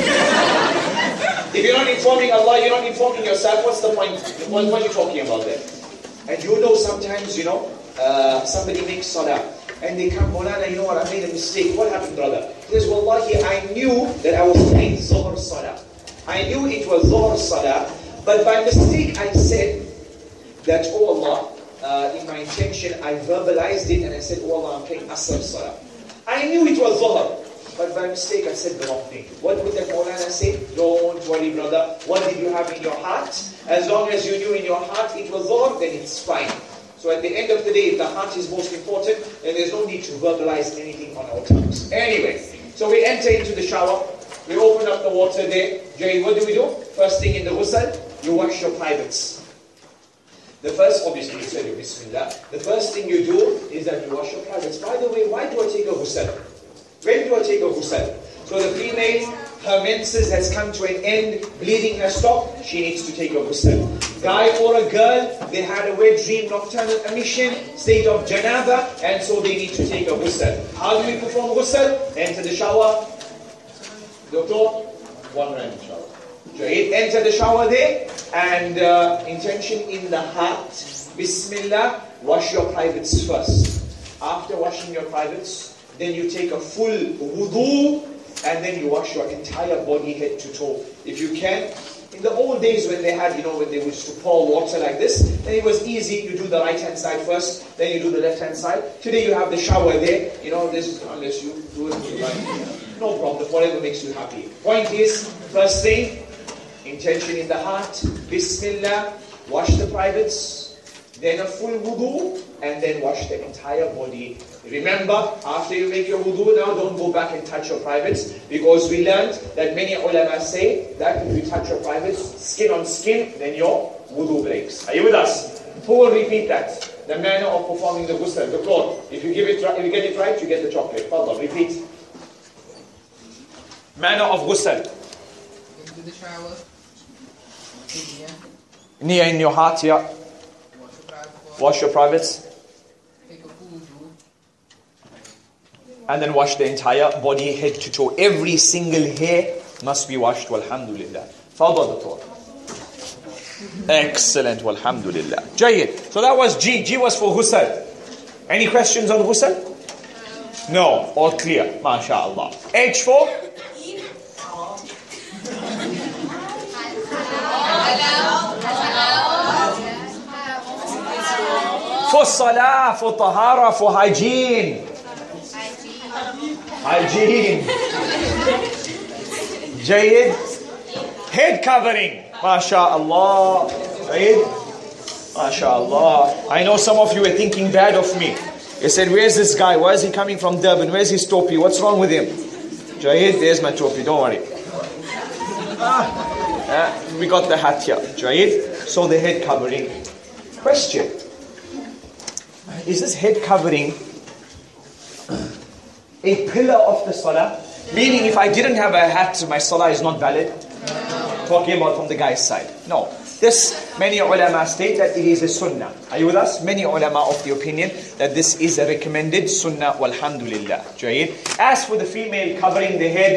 If you're not informing Allah, you're not informing yourself, what's the point? What, what are you talking about there? And you know sometimes, you know, uh, somebody makes salah. And they come, Maulana, you know what, I made a mistake. What happened, brother? He says, Wallahi, I knew that I was saying Zuhr salah. I knew it was Zuhr salah. But by mistake, I said that, oh Allah, Uh, in my intention, I verbalized it and I said, oh Allah, I'm playing Asr Salah. I knew it was Zuhr, but by mistake I said the wrong thing. What would that Maulana say? Don't worry, brother. What did you have in your heart? As long as you knew in your heart it was Zuhr, then it's fine. So at the end of the day, if the heart is most important, then there's no need to verbalize anything on our tongues. Anyway, so we enter into the shower. We open up the water there. Jay, what do we do? First thing in the ghusl, you wash your privates. The first, obviously, you said your Bismillah. The first thing you do is that you wash your privates. By the way, why do I take a ghusl? When do I take a ghusl? So the female, her menses has come to an end, bleeding has stopped, she needs to take a ghusl. Guy or a girl, they had a wet dream, nocturnal emission, state of janaba, and so they need to take a ghusl. How do we perform ghusl? Enter the shower. Doctor, one round shower. Enter the shower there, and uh, intention in the heart, Bismillah, wash your privates first. After washing your privates, then you take a full wudu, and then you wash your entire body head to toe. If you can, in the old days when they had, you know, when they used to pour water like this, then it was easy, you do the right hand side first, then you do the left hand side. Today you have the shower there, you know, this, unless you do it right, no problem, whatever makes you happy. Point is, first thing, intention in the heart, Bismillah, wash the privates, then a full wudu, and then wash the entire body. Remember, after you make your wudu now, don't go back and touch your privates, because we learned that many ulama say that if you touch your privates, skin on skin, then your wudu breaks. Are you with us? Who will repeat that? The manner of performing the ghusl. The cloth. If you give it, if you get it right, you get the chocolate. Fadal, repeat. Manner of ghusl. Into the shower. Nia in your heart, yeah. Wash your privates. Take a full wudu. And then wash the entire body, head to toe. Every single hair must be washed. Walhamdulillah. Fadal, doctor. Excellent. Walhamdulillah. Jayyid. So that was G. G was for ghusl. Any questions on ghusl? No. All clear. MashaAllah. H for? For salah, for tahara, for hygiene. Hygiene. Jayyid. Head covering. MashaAllah. Jayyid. MashaAllah. I know some of you are thinking bad of me. You said, where's this guy? Why is he coming from Durban? Where's his topi? What's wrong with him? Jayyid, there's my topi. Don't worry. Uh, we got the hat here. Jayyid. So the head covering. Question. Is this head covering a pillar of the salah? Meaning if I didn't have a hat, my salah is not valid? Talking about from the guy's side. No. This, many ulama state that it is a sunnah. Are you with us? Many ulama of the opinion that this is a recommended sunnah. Walhamdulillah. Jayyid. As for the female covering the head,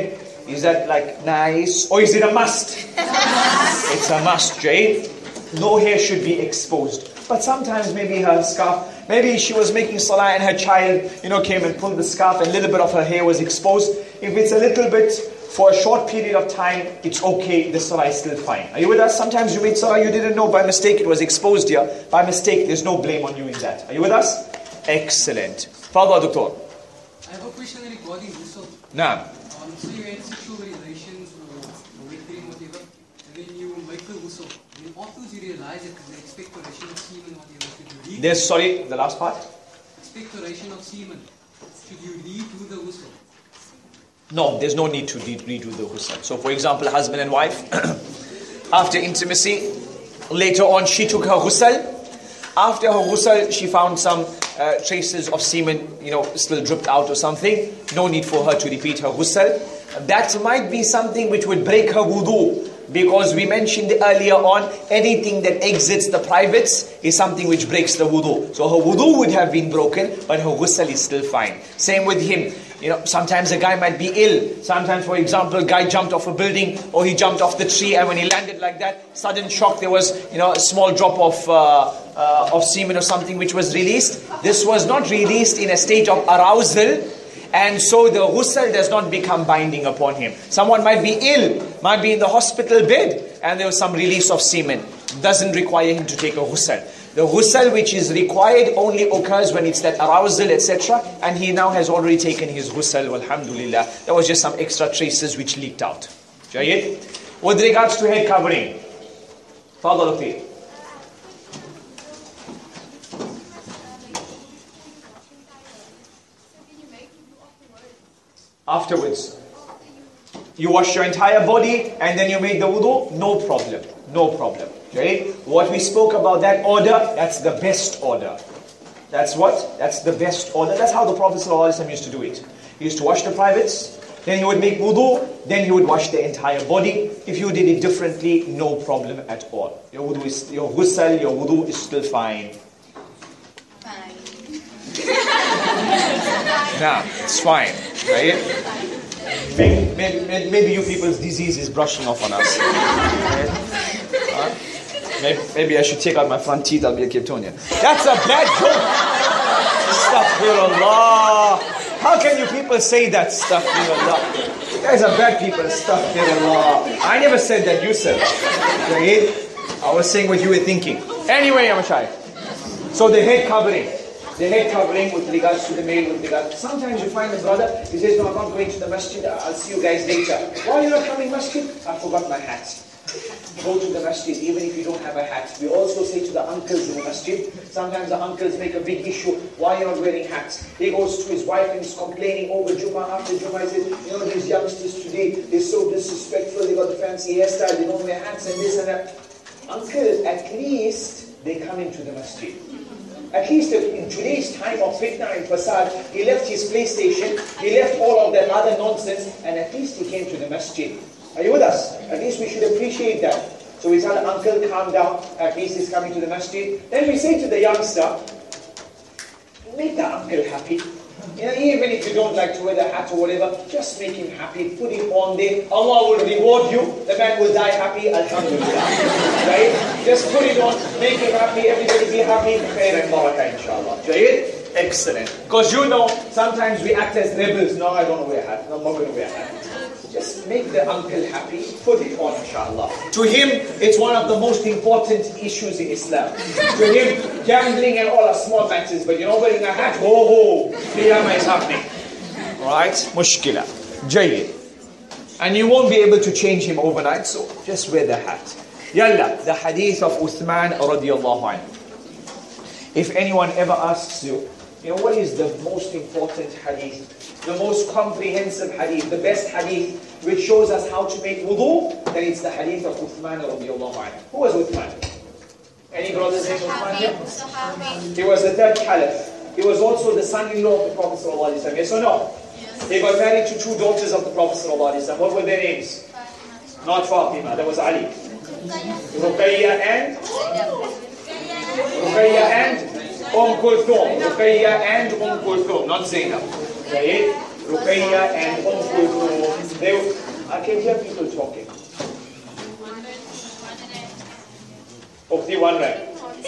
Is that like nice? Or is it a must? It's a must, Jay. No hair should be exposed. But sometimes maybe her scarf, maybe she was making salah and her child, you know, came and pulled the scarf and a little bit of her hair was exposed. If it's a little bit for a short period of time, it's okay, the salah is still fine. Are you with us? Sometimes you made salah, you didn't know by mistake it was exposed here. By mistake, there's no blame on you in that. Are you with us? Excellent. Father, Doctor. I have a question regarding ghusl. Nah. Um, so you had sexual relations or, or wet dream, whatever, and then you make the ghusl. And then afterwards you realize that the expectoration of semen, whatever, should you read? There's, sorry, the last part? Expectoration of semen. Should you redo the ghusl? No, there's no need to redo the ghusl. So for example, husband and wife, after intimacy, later on she took her ghusl. After her ghusl, she found some uh, traces of semen, you know, still dripped out or something. No need for her to repeat her ghusl. That might be something which would break her wudu. Because we mentioned earlier on, anything that exits the privates is something which breaks the wudu. So her wudu would have been broken, but her ghusl is still fine. Same with him. You know, sometimes a guy might be ill. Sometimes, for example, a guy jumped off a building or he jumped off the tree, and when he landed like that, sudden shock, there was, you know, a small drop of uh, uh, of semen or something which was released. This was not released in a state of arousal, and so the ghusl does not become binding upon him. Someone might be ill, might be in the hospital bed, and there was some release of semen. Doesn't require him to take a ghusl. The ghusl which is required only occurs when it's that arousal, et cetera. And he now has already taken his ghusl, alhamdulillah. There was just some extra traces which leaked out. Jayid? With regards to head covering, Fadal Latif. Afterwards, you wash your entire body and then you made the wudu, no problem, no problem. Okay? What we spoke about, that order, that's the best order. That's what? That's the best order. That's how the Prophet ﷺ used to do it. He used to wash the privates, then he would make wudu, then he would wash the entire body. If you did it differently, no problem at all. Your wudu is, your ghusl, your wudu is still fine. Fine. Nah, it's fine, right? Maybe, maybe, maybe you people's disease is brushing off on us. Right? Huh? Maybe, maybe I should take out my front teeth, I'll be a Kryptonian. That's a bad joke! Astaghfirullah! How can you people say that? Astaghfirullah. You guys are bad people. Astaghfirullah. I never said that, you said. Right? I was saying what you were thinking. Anyway, Amashai. So the head covering. The head covering with regards to the male, with regards. Sometimes you find a brother, he says, no, I'm not going to the masjid, I'll see you guys later. Why are you not coming masjid? I forgot my hat. Go to the masjid, even if you don't have a hat. We also say to the uncles in the masjid, sometimes the uncles make a big issue, why are you not wearing hats? He goes to his wife and is complaining over Jummah after Jummah. He says, you know, these youngsters today, they're so disrespectful, they got the fancy hairstyle, they don't wear hats and this and that. Uncle, at least they come into the masjid. At least in today's time of fitna and fasad, he left his PlayStation, he left all of that other nonsense, and at least he came to the masjid. Are you with us? At least we should appreciate that. So we tell the uncle, calm down, at least he's coming to the masjid. Then we say to the youngster, make the uncle happy. You know, even if you don't like to wear the hat or whatever, just make him happy, put him on there. Allah will reward you. The man will die happy, alhamdulillah. Right? Just put it on, make him happy, everybody be happy. Khair and barakah, inshallah. Jayid? Excellent. Because you know, sometimes we act as rebels. No, I don't wear a hat. No, I'm not going to wear a hat. Just make the uncle happy, put it on, inshallah. To him, it's one of the most important issues in Islam. To him, gambling and all are small matters, but you know, wearing a hat, oh, oh, qiyamah is happening. Alright? Mushkila. Jayyid. And you won't be able to change him overnight, so just wear the hat. Yalla, the hadith of Uthman radiallahu anhu. If anyone ever asks you, you know, what is the most important hadith? The most comprehensive hadith, the best hadith, which shows us how to make wudu, then it's the hadith of Uthman radiallahu anhu. Who was Uthman? Any brothers named Uthman here? He was the third caliph. He was also the son-in-law of the Prophet sallallahu alaihi wasallam. Yes or no? Yes. He got married to two daughters of the Prophet sallallahu alaihi wasallam. What were their names? Not Fatima, that was Ali. Ruqayya and? Ruqayya and? Umm Kulthum. Ruqayya and Umm Kulthum, not Zainab. Right? Ruqayya and Umm Kulthum. They, I can hear people talking. Ukti, one rand.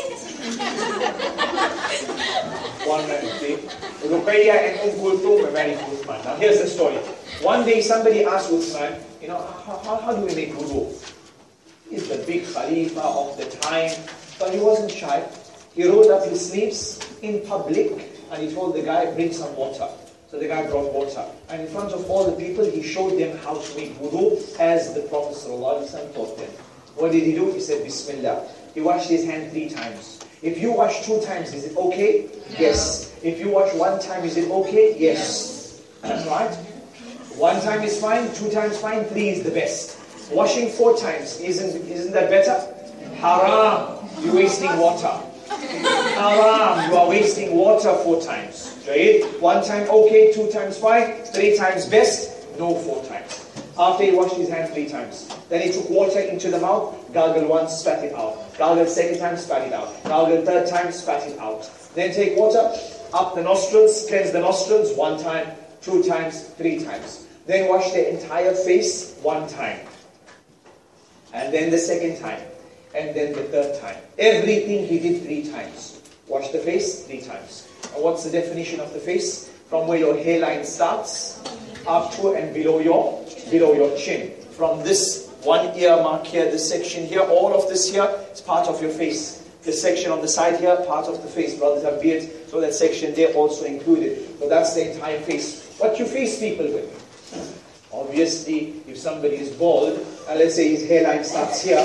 One rand, see? Ruqayya and Umm Kulthum are very close, man. Now here's the story. One day somebody asked Uthman, you know, how, how, how do we make wudu? He's the big Khalifa of the time, but he wasn't shy. He rolled up his sleeves in public and he told the guy, bring some water. So the guy brought water. And in front of all the people, he showed them how to make wudu as the Prophet ﷺ taught them. What did he do? He said, Bismillah. He washed his hand three times. If you wash two times, is it okay? Yes. If you wash one time, is it okay? Yes. Right? One time is fine, two times fine, three is the best. Washing four times, isn't, isn't that better? Haram, you're wasting water. Haram, you are wasting water four times. Right? One time okay, two times fine, three times best, no four times. After he washed his hands three times. Then he took water into the mouth, gargle once, spat it out. Gargle second time, spat it out. Gargle third time, spat it out. Then take water, up the nostrils, cleanse the nostrils, one time, two times, three times. Then wash the entire face one time. And then the second time. And then the third time. Everything he did three times. Wash the face three times. And what's the definition of the face? From where your hairline starts, up to and below your, below your chin. From this one ear mark here, this section here, all of this here is part of your face. This section on the side here, part of the face. Brothers have beards, so that section there also included. So that's the entire face. What you face people with? Obviously, if somebody is bald, and let's say his hairline starts here,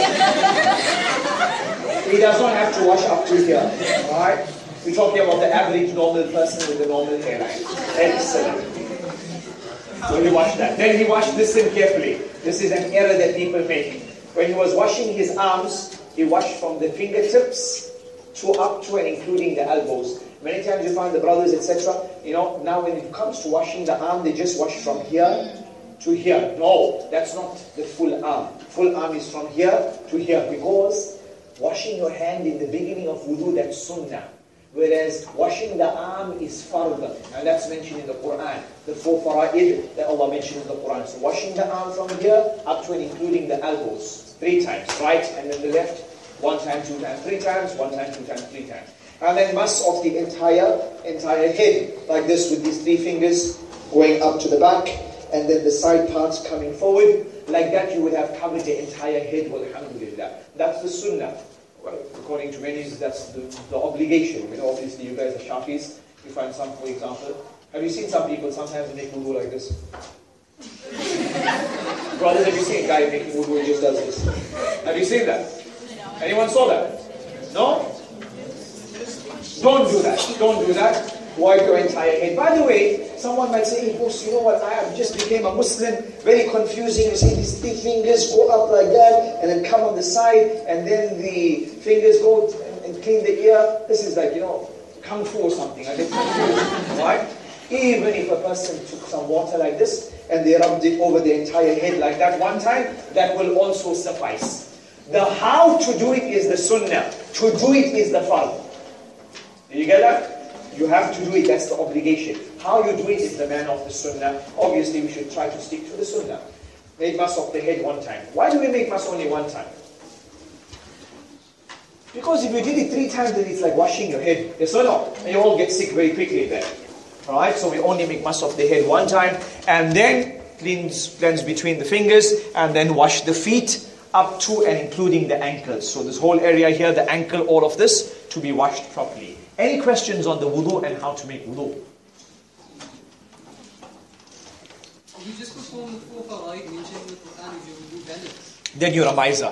he does not have to wash up to here. Alright? We're talking about the average normal person with a normal hairline. Excellent. So he washed that. Then he washed, listen carefully. This is an error that people make. When he was washing his arms, he washed from the fingertips to up to and including the elbows. Many times you find the brothers, et cetera, you know, now when it comes to washing the arm, they just wash from here to here. No, that's not the full arm. Full arm is from here to here, because washing your hand in the beginning of wudu, that's sunnah. Whereas washing the arm is fard, and that's mentioned in the Quran. The four fara'id that Allah mentioned in the Quran. So washing the arm from here up to and including the elbows. Three times, right and then the left. One time, two times, three times. One time, two times, three times. And then mass of the entire, entire head. Like this with these three fingers going up to the back. And then the side parts coming forward. Like that you would have covered the entire head. Alhamdulillah. That's the sunnah. Well, according to many, that's the, the obligation. You know, obviously you guys are Shafis. You find some, for example. Have you seen some people sometimes make wudu like this? Brothers, have you seen a guy making wudu who just does this? Have you seen that? Anyone saw that? No? Don't do that. Don't do that. Wipe your entire head. By the way, someone might say, hey, boss, you know what, I have just became a Muslim, very confusing. You see these three fingers go up like that, and then come on the side, and then the fingers go and, and clean the ear. This is like, you know, Kung Fu or something. I get confused, right? Even if a person took some water like this, and they rubbed it over the entire head like that one time, that will also suffice. The how to do it is the sunnah. To do it is the fard. Did you get that? You have to do it, that's the obligation. How you do it is the man of the sunnah. Obviously we should try to stick to the sunnah. Make mass of the head one time. Why do we make mass only one time? Because if you did it three times, then it's like washing your head. Yes or no? And you all get sick very quickly then. Alright, so we only make mass of the head one time. And then cleanse, cleanse between the fingers. And then wash the feet up to and including the ankles. So this whole area here, the ankle, all of this, to be washed properly. Any questions on the wudu and how to make wudu? You just perform the four fara'id mentioned in the Quran, is your wudu valid? Then you're a miser.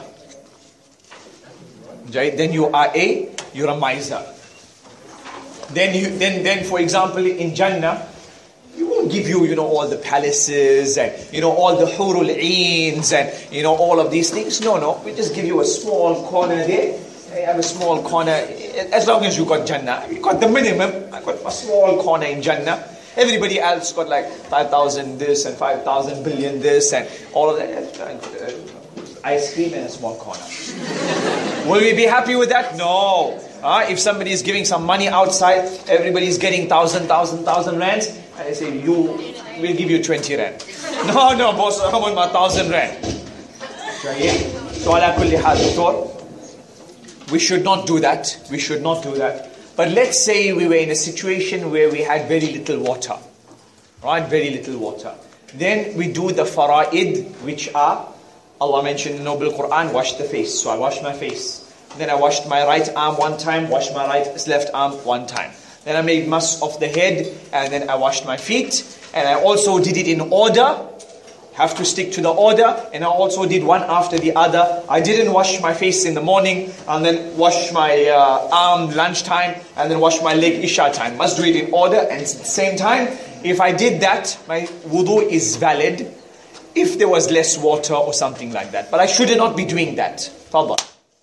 Right? Then you are a, you're a miser. Then you, then, then for example, in Jannah, we won't give you, you know, all the palaces and, you know, all the hurul eens and, you know, all of these things. No, no, we just give you a small corner there. You have a small corner, as long as you got Jannah. You got the minimum. I got a small corner in Jannah. Everybody else got like five thousand this and five thousand billion this and all of that. Uh, ice cream in a small corner. Will we be happy with that? No. Uh, if somebody is giving some money outside, everybody is getting thousand, thousand, thousand rands, and I say, you, we'll give you twenty rand. No, no, boss, I'm on my thousand rand. So, ala kulli hal, doctor, we should not do that. We should not do that. But let's say we were in a situation where we had very little water. Right? Very little water. Then we do the fara'id, which are, Allah mentioned in the Noble Quran, wash the face. So I washed my face. Then I washed my right arm one time, washed my right left arm one time. Then I made mas of the head, and then I washed my feet. And I also did it in order. Have to stick to the order. And I also did one after the other. I didn't wash my face in the morning, and then wash my uh, arm lunchtime, and then wash my leg isha time. Must do it in order, and at the same time, if I did that, my wudu is valid. If there was less water or something like that. But I should not be doing that. Fadal.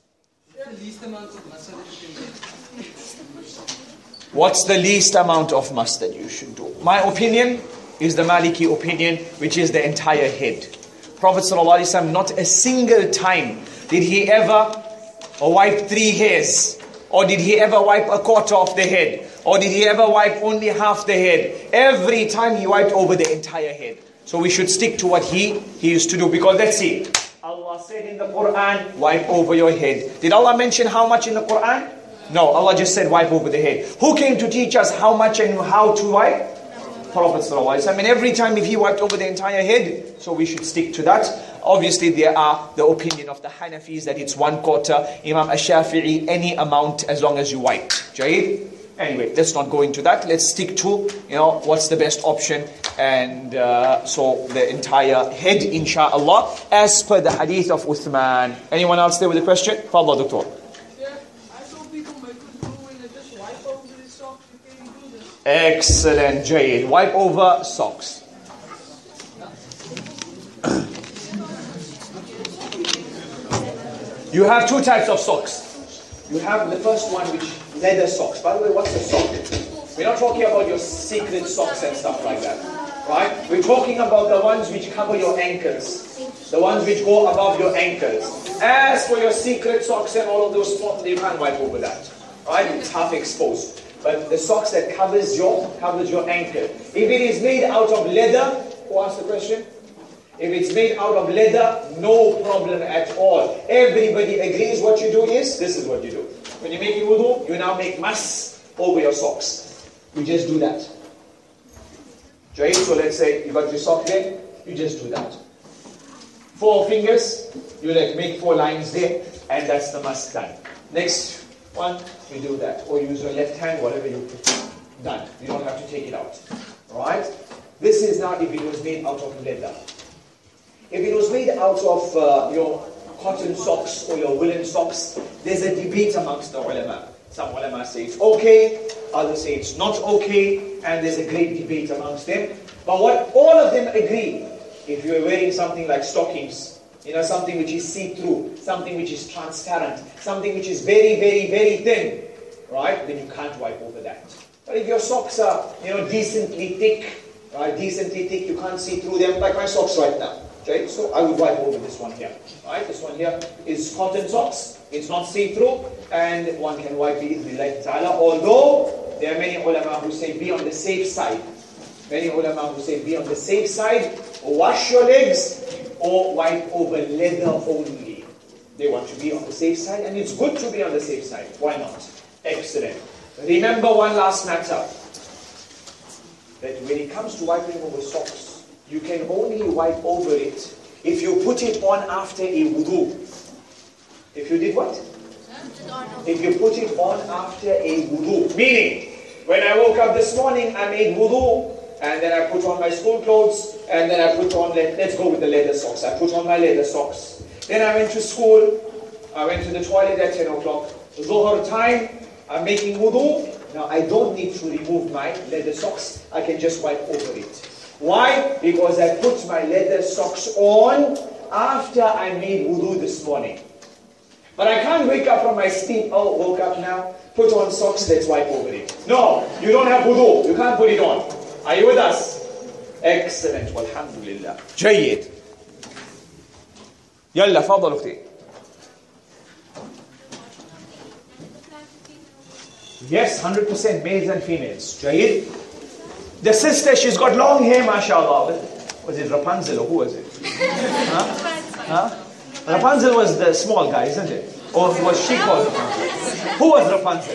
What's the least amount of mas that you should do? My opinion is the Maliki opinion, which is the entire head. Prophet ﷺ, not a single time did he ever wipe three hairs, or did he ever wipe a quarter of the head, or did he ever wipe only half the head. Every time he wiped over the entire head. So we should stick to what he, he used to do. Because let's see, Allah said in the Quran, wipe over your head. Did Allah mention how much in the Quran? No, Allah just said wipe over the head. Who came to teach us how much and how to wipe? Prophet ﷺ. I mean, every time if he wiped over the entire head, so we should stick to that. Obviously, there are the opinion of the Hanafis that it's one quarter. Imam Ash-Shafi'i, any amount as long as you wipe. Jaid? Anyway, let's not go into that. Let's stick to, you know, what's the best option. And uh, so the entire head, insha'Allah, as per the hadith of Uthman. Anyone else there with a question? Fadla, doctor. Excellent, Jayed. Wipe over socks. You have two types of socks. You have the first one, which leather socks. By the way, what's a sock? We're not talking about your secret socks and stuff like that, right? We're talking about the ones which cover your ankles, the ones which go above your ankles. As for your secret socks and all of those spots, you can't wipe over that, right? It's half exposed. But the socks that covers your covers your ankle. If it is made out of leather, who asked the question? If it's made out of leather, no problem at all. Everybody agrees what you do is, this is what you do. When you make your wudu, you now make mas over your socks. You just do that. Right? So let's say you got your sock there, you just do that. Four fingers, you like make four lines there, and that's the mas done. Next one, you do that. Or use your left hand, whatever you prefer. Done. You don't have to take it out. Alright? This is now if it was made out of leather. If it was made out of uh, your cotton socks or your woolen socks, there's a debate amongst the ulama. Some ulama say it's okay, others say it's not okay, and there's a great debate amongst them. But what all of them agree, if you're wearing something like stockings, you know, something which is see-through, something which is transparent, something which is very, very, very thin, right? Then you can't wipe over that. But if your socks are, you know, decently thick, right? Decently thick, you can't see through them, like my socks right now. Okay? So I would wipe over this one here. Right? This one here is cotton socks. It's not see-through, and one can wipe it bi'idhnillahi ta'ala. Although there are many ulama who say be on the safe side. Many ulama who say be on the safe side, or wash your legs, or wipe over leather only. They want to be on the safe side, and it's good to be on the safe side. Why not? Excellent. Remember one last matter, that when it comes to wiping over socks, you can only wipe over it if you put it on after a wudu. If you did what? If you put it on after a wudu. Meaning, when I woke up this morning, I made wudu, and then I put on my school clothes, and then I put on, let's go with the leather socks. I put on my leather socks. Then I went to school. I went to the toilet at ten o'clock. Zuhr time, I'm making wudu. Now I don't need to remove my leather socks. I can just wipe over it. Why? Because I put my leather socks on after I made wudu this morning. But I can't wake up from my sleep. Oh, woke up now. Put on socks, let's wipe over it. No, you don't have wudu. You can't put it on. Are you with us? Excellent. Walhamdulillah. Jayyid. Yalla, fadal ukhti. Yes, one hundred percent males and females. Jayyid. The sister, she's got long hair, mashallah. Was it Rapunzel or who was it? Huh? Huh? Rapunzel was the small guy, isn't it? Or was she called Rapunzel? Who was Rapunzel?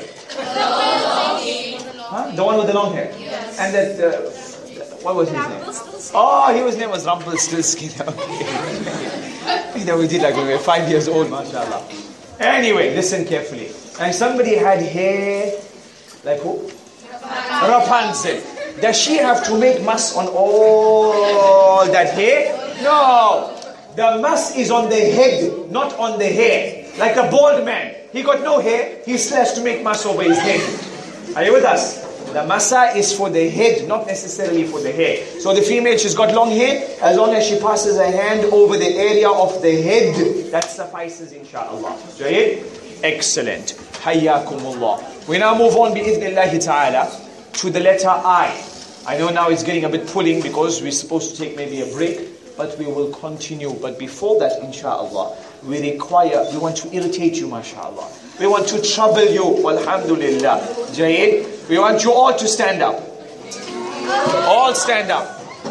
Huh? The one with the long hair? And that, uh, what was his name? Oh, his name was Rumpelstiltskin. Okay. You know, we did like when we were five years old, mashallah. Anyway, listen carefully. And somebody had hair, like who? Rapunzel. Does she have to make muss on all that hair? No. The muss is on the head, not on the hair. Like a bald man. He got no hair, he slashed to make muss over his head. Are you with us? The massa is for the head, not necessarily for the hair. So the female, she's got long hair. As long as she passes her hand over the area of the head, that suffices, inshallah. Jayid? Excellent. Hayyakumullah. We now move on, bi'idhnillahi ta'ala, to the letter I. I know now it's getting a bit pulling because we're supposed to take maybe a break, but we will continue. But before that, inshallah, we require, we want to irritate you, mashallah. We want to trouble you, alhamdulillah. Jayid? We want you all to stand up. All stand up.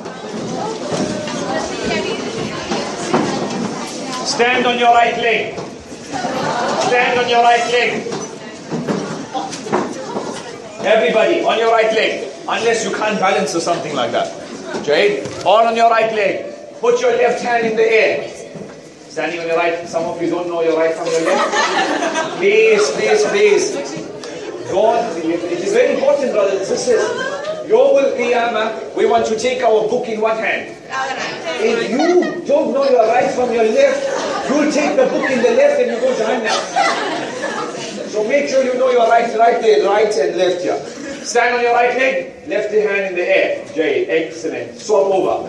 Stand on your right leg. Stand on your right leg. Everybody, on your right leg. Unless you can't balance or something like that. Jayid? All on your right leg. Put your left hand in the air. Standing on your right. Some of you don't know your right from your left. Please, please, plees. Don't. It is very important, brothers and sisters. Yawm al-Qiyamah, we want to take our book in what hand? If you don't know your right from your left, you'll take the book in the left and you go to Jahannam. So make sure you know your right, right there, right and left here. Stand on your right leg, left hand in the air. Jay, excellent. Swap over.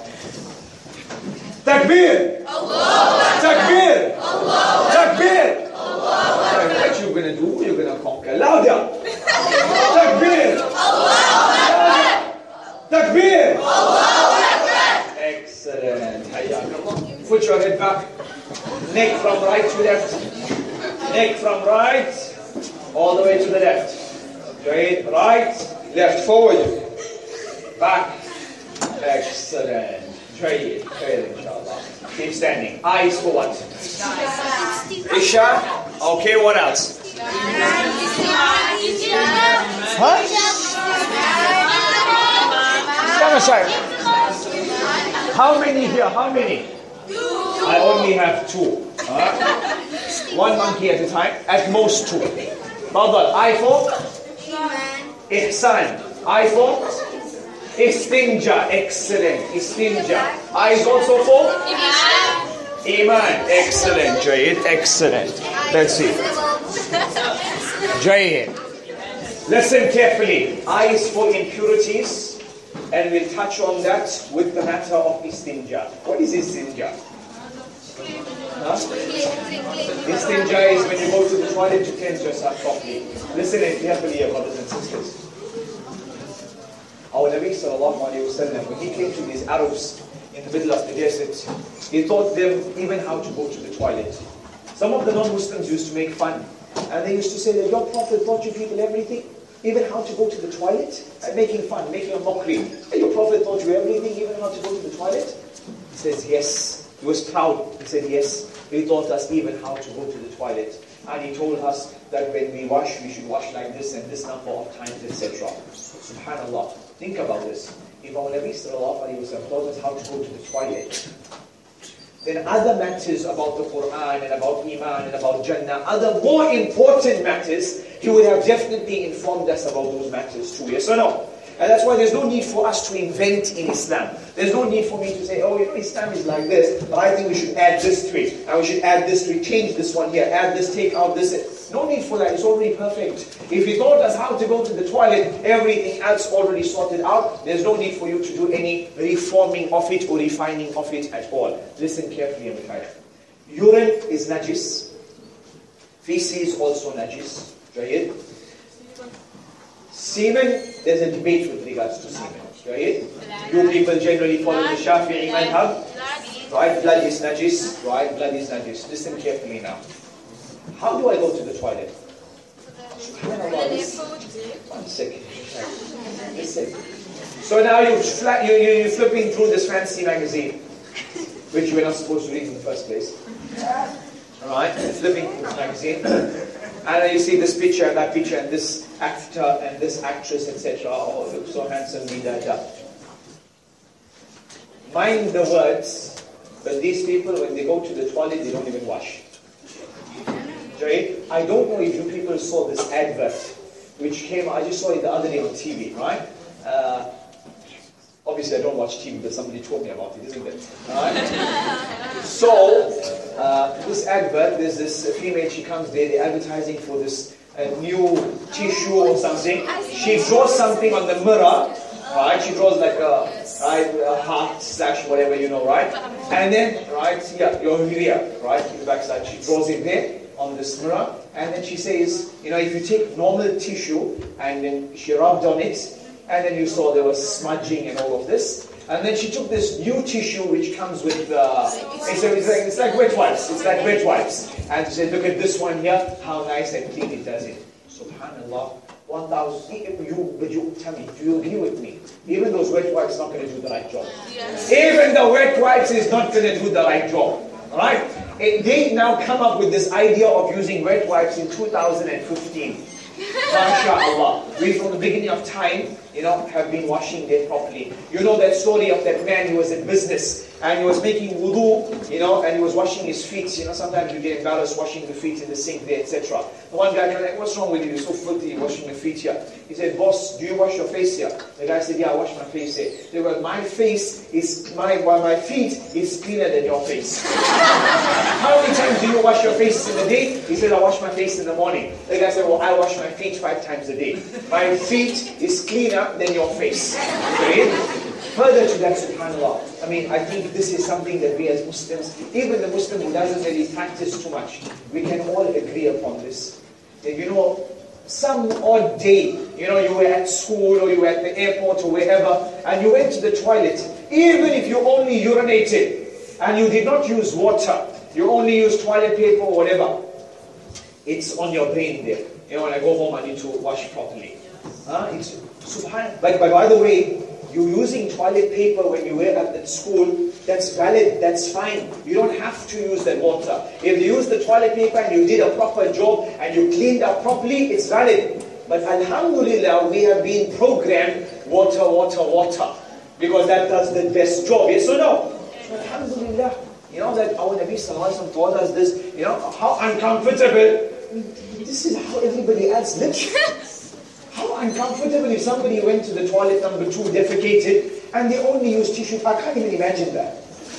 Takbir! Allah! Takbir! Allah! Takbir! Allah! What you gonna do? You're gonna conquer. Louder! Takbir! Allah! Takbir! Allah! Excellent. Put your head back. Neck from right to left. Neck from right all the way to the left. Right, right, left, forward, back. Excellent. Try it, try it, inshallah. Keep standing. Eyes for what? Isha. Okay, what else? Huh? How many here? How many? I only have two. Huh? One monkey at a time. At most two. Fadal. Eye for? Ihsan. Eye for? Istinja. Excellent. Istinja. Eyes also for? Iman. Excellent. Jayid. Excellent. Let's see. Jayid. Listen carefully. Eyes for impurities. And we'll touch on that with the matter of istinja. What is istinja? Huh? Istinja is when you go to the toilet to cleanse yourself properly. Listen carefully, here, brothers and sisters. Our Nabi sallallahu alayhi wa sallam, when he came to these Arabs in the middle of the desert, he taught them even how to go to the toilet. Some of the non-Muslims used to make fun. And they used to say that your Prophet taught you people everything, even how to go to the toilet, and making fun, making a mockery. And your Prophet taught you everything, even how to go to the toilet? He says, yes. He was proud. He said, yes, he taught us even how to go to the toilet. And he told us that when we wash, we should wash like this and this number of times, et cetera. Subhanallah. Think about this. If our Nabi sallallahu alayhi wa sallam taught us how to go to the toilet, then other matters about the Quran and about Iman and about Jannah, other more important matters, he would have definitely informed us about those matters too. Yes or no? And that's why there's no need for us to invent in Islam. There's no need for me to say, oh, Islam is like this, but I think we should add this to it. And we should add this to it, change this one here, add this, take out this. No need for that, it's already perfect. If he taught us how to go to the toilet, everything else already sorted out, there's no need for you to do any reforming of it or refining of it at all. Listen carefully, Mikhail. Urine is najis. Feces also najis. Right? Semen, there's a debate with regards to semen. Right? You people generally follow the Shafi'i madhab. Right? Blood is najis. Right? Blood is najis. Listen carefully now. How do I go to the toilet? Subhanallah. One second. Listen. So now you fla- you, you, you're flipping through this fancy magazine, which you were not supposed to read in the first place. Alright, flipping through this magazine. And then you see this picture and that picture and this actor and this actress, et cetera. Oh, look so handsomely da da. Mind the words, but these people, when they go to the toilet, they don't even wash. Right? I don't know if you people saw this advert, which came, I just saw it the other day on T V, right? Uh, obviously I don't watch T V, but somebody told me about it, isn't it? Right? So, uh, this advert, there's this female, she comes there, they're advertising for this uh, new tissue or something. She draws something on the mirror, right? She draws like a, right, a heart slash whatever, you know, right? And then, right, yeah, your here, right, in the backside, she draws it there on this mirror, and then she says, you know, if you take normal tissue, and then she rubbed on it, and then you saw there was smudging and all of this, and then she took this new tissue which comes with, uh, it's, it's, like, it's like wet wipes, it's like wet wipes, and she said, look at this one here, how nice and clean it does it. Subhanallah, one thousand, you, but you tell me, do you agree with me? Even those wet wipes not going to do the right job. Yes. Even the wet wipes is not going to do the right job. Alright? They now come up with this idea of using wet wipes in two thousand fifteen. MashaAllah. We from the beginning of time, you know, have been washing them properly. You know that story of that man who was in business and he was making wudu, you know, and he was washing his feet. You know, sometimes you get embarrassed washing the feet in the sink there, et cetera. The one guy kind of like, what's wrong with you? You're so filthy washing your feet here. He said, boss, do you wash your face here? The guy said, yeah, I wash my face here. He said, well, my face is, my, well, my feet is cleaner than your face. How many times do you wash your face in the day? He said, I wash my face in the morning. The guy said, well, I wash my feet five times a day. My feet is cleaner than your face. Okay? Further to that, subhanAllah, I mean, I think this is something that we as Muslims, even the Muslim who doesn't really practice too much, we can all agree upon this. That, you know, some odd day, you know, you were at school or you were at the airport or wherever, and you went to the toilet, even if you only urinated, and you did not use water, you only used toilet paper or whatever, it's on your brain there. You know, when I go home, I need to wash properly. Huh? It's subhanAllah. But, but by the way, you using toilet paper when you were at that school, that's valid, that's fine. You don't have to use that water. If you use the toilet paper and you did a proper job and you cleaned up properly, it's valid. But alhamdulillah, we have been programmed water, water, water. Because that does the best job. Yes or no? So alhamdulillah. You know that our Nabi Sallallahu Alaihi Wasallam taught us this, you know, how uncomfortable. This is how everybody else lives. How uncomfortable if somebody went to the toilet number two, defecated, and they only use tissue. I can't even imagine that.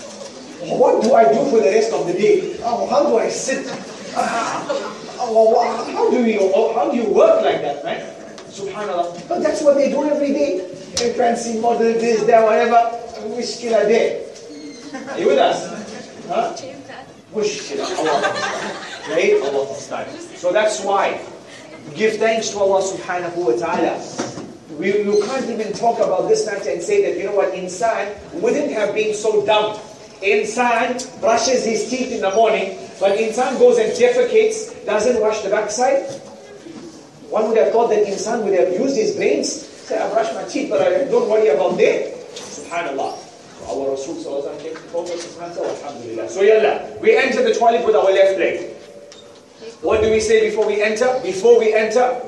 What do I do for the rest of the day? Oh, how do I sit? Uh, oh, how do you how do you work like that, man? Subhanallah. But that's what they do every day. A fancy model, this, that, whatever. Mushkila there. Are you with us? Huh? Mushkila. Allah. Right? Allah. So that's why. Give thanks to Allah subhanahu wa ta'ala. We, you can't even talk about this matter and say that, you know what, insan wouldn't have been so dumb. Insan brushes his teeth in the morning, but insan goes and defecates, doesn't wash the backside. One would have thought that insan would have used his brains, say, I brush my teeth, but I don't worry about that. Subhanallah. Our Rasul sallallahu alaihi wasallam, alhamdulillah. So yalla, we enter the toilet with our left leg. What do we say before we enter? Before we enter,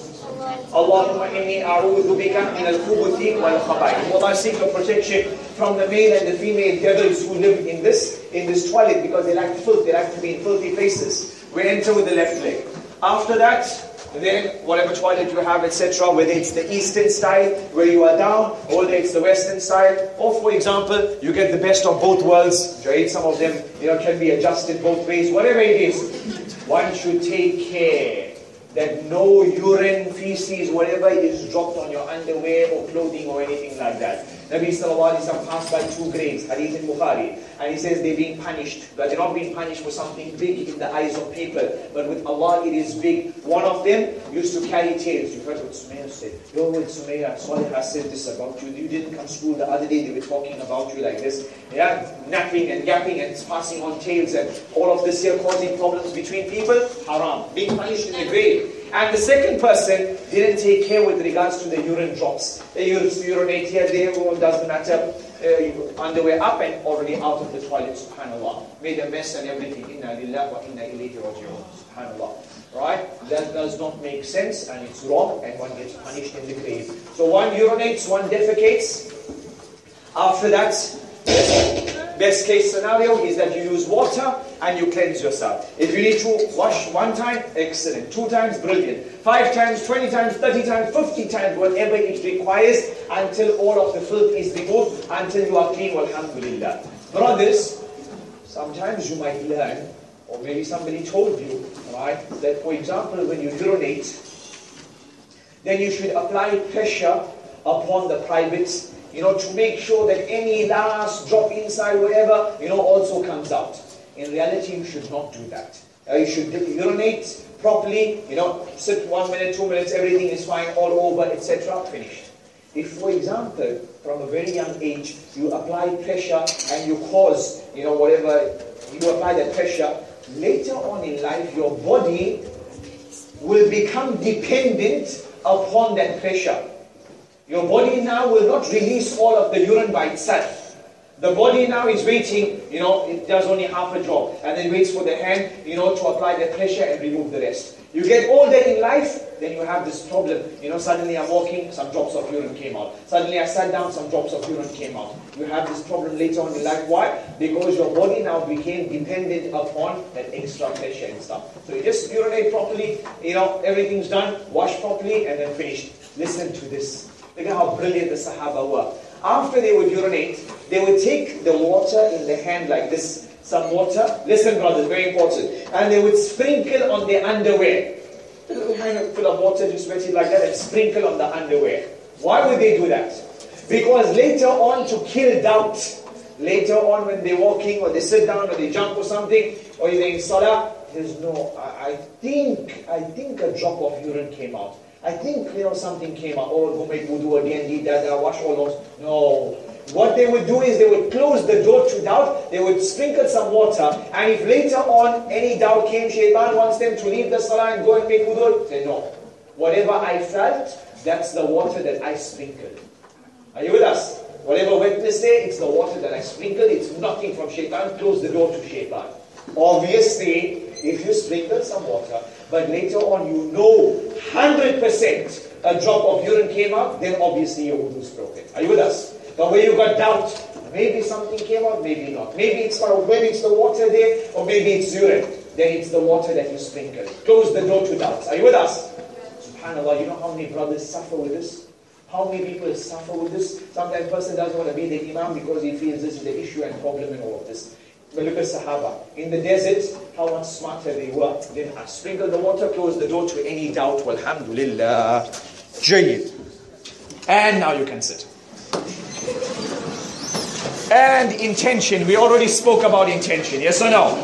Allahumma inni a'udhu bika min al-khubuthi wal-khaba'ith. Allah, seek your protection from the male and the female devils who live in this in this toilet because they like filth, they like to be in filthy places. We enter with the left leg. After that, then whatever toilet you have, et cetera, whether it's the eastern style where you are down, or whether it's the western style, or for example, you get the best of both worlds. Right? Some of them, you know, can be adjusted both ways. Whatever it is. One should take care that no urine, feces, whatever is dropped on your underwear or clothing or anything like that. Nabi Sallallahu Alaihi Wasallam passed by two graves, hadith in Bukhari, and he says they're being punished, but they're not being punished for something big in the eyes of people, but with Allah it is big. One of them used to carry tails. You heard what Sumayya said. Yo, with Sumayya, Salihah said this about you. You didn't come to school the other day, they were talking about you like this. Yeah, napping and yapping and passing on tails and all of this here causing problems between people. Haram. Being punished in the grave. And the second person didn't take care with regards to the urine drops. They used to urinate here, there, doesn't matter. Uh, underwear up and already out of the toilet, subhanAllah. Made a mess and everything. Inna lillahi wa inna ilayhi raji'un. Subhanallah. Right? That does not make sense and it's wrong and one gets punished in the grave. So one urinates, one defecates. After that, best case scenario is that you use water and you cleanse yourself. If you need to wash one time, excellent. Two times, brilliant. Five times, twenty times, thirty times, fifty times, whatever it requires until all of the filth is removed, until you are clean, walhamdulillah. Brothers, sometimes you might learn, or maybe somebody told you, right, that for example, when you urinate, then you should apply pressure upon the privates, you know, to make sure that any last drop inside, whatever, you know, also comes out. In reality, you should not do that. Uh, you should urinate properly, you know, sit one minute, two minutes, everything is fine, all over, et cetera, finished. If, for example, from a very young age, you apply pressure and you cause, you know, whatever, you apply that pressure, later on in life, your body will become dependent upon that pressure. Your body now will not release all of the urine by itself. The body now is waiting, you know, it does only half a job, and then waits for the hand, you know, to apply the pressure and remove the rest. You get older in life, then you have this problem. You know, suddenly I'm walking, some drops of urine came out. Suddenly I sat down, some drops of urine came out. You have this problem later on in life. Why? Because your body now became dependent upon that extra pressure and stuff. So you just urinate properly, you know, everything's done, wash properly, and then finished. Listen to this. Look at how brilliant the Sahaba were. After they would urinate, they would take the water in the hand like this, some water. Listen, brothers, very important. And they would sprinkle on their underwear. A little kind of full of water, just wet it like that and sprinkle on the underwear. Why would they do that? Because later on, to kill doubt, later on when they're walking or they sit down or they jump or something, or you're in salah, there's no, I, I think, I think a drop of urine came out. I think, you know, something came out. Oh, go make wudu again, eat that, uh, wash all those. No. What they would do is they would close the door to doubt. They would sprinkle some water. And if later on any doubt came, shaitan wants them to leave the salah and go and make wudu, say no. Whatever I felt, that's the water that I sprinkled. Are you with us? Whatever wetness there, it's the water that I sprinkled. It's nothing from shaitan. Close the door to shaitan. Obviously, if you sprinkle some water, but later on you know one hundred percent a drop of urine came out, then obviously your wudu is broken. Are you with us? But where you got doubt, maybe something came out, maybe not. Maybe it's, maybe it's the water there, or maybe it's urine. Then it's the water that you sprinkle. Close the door to doubts. Are you with us? SubhanAllah, you know how many brothers suffer with this? How many people suffer with this? Sometimes a person doesn't want to be the imam because he feels this is the issue and problem in all of this. But look at Sahaba. In the desert, how much smarter they were. Then I sprinkle the water, close the door to any doubt. Walhamdulillah. Jayyid. And now you can sit. And intention. We already spoke about intention. Yes or no?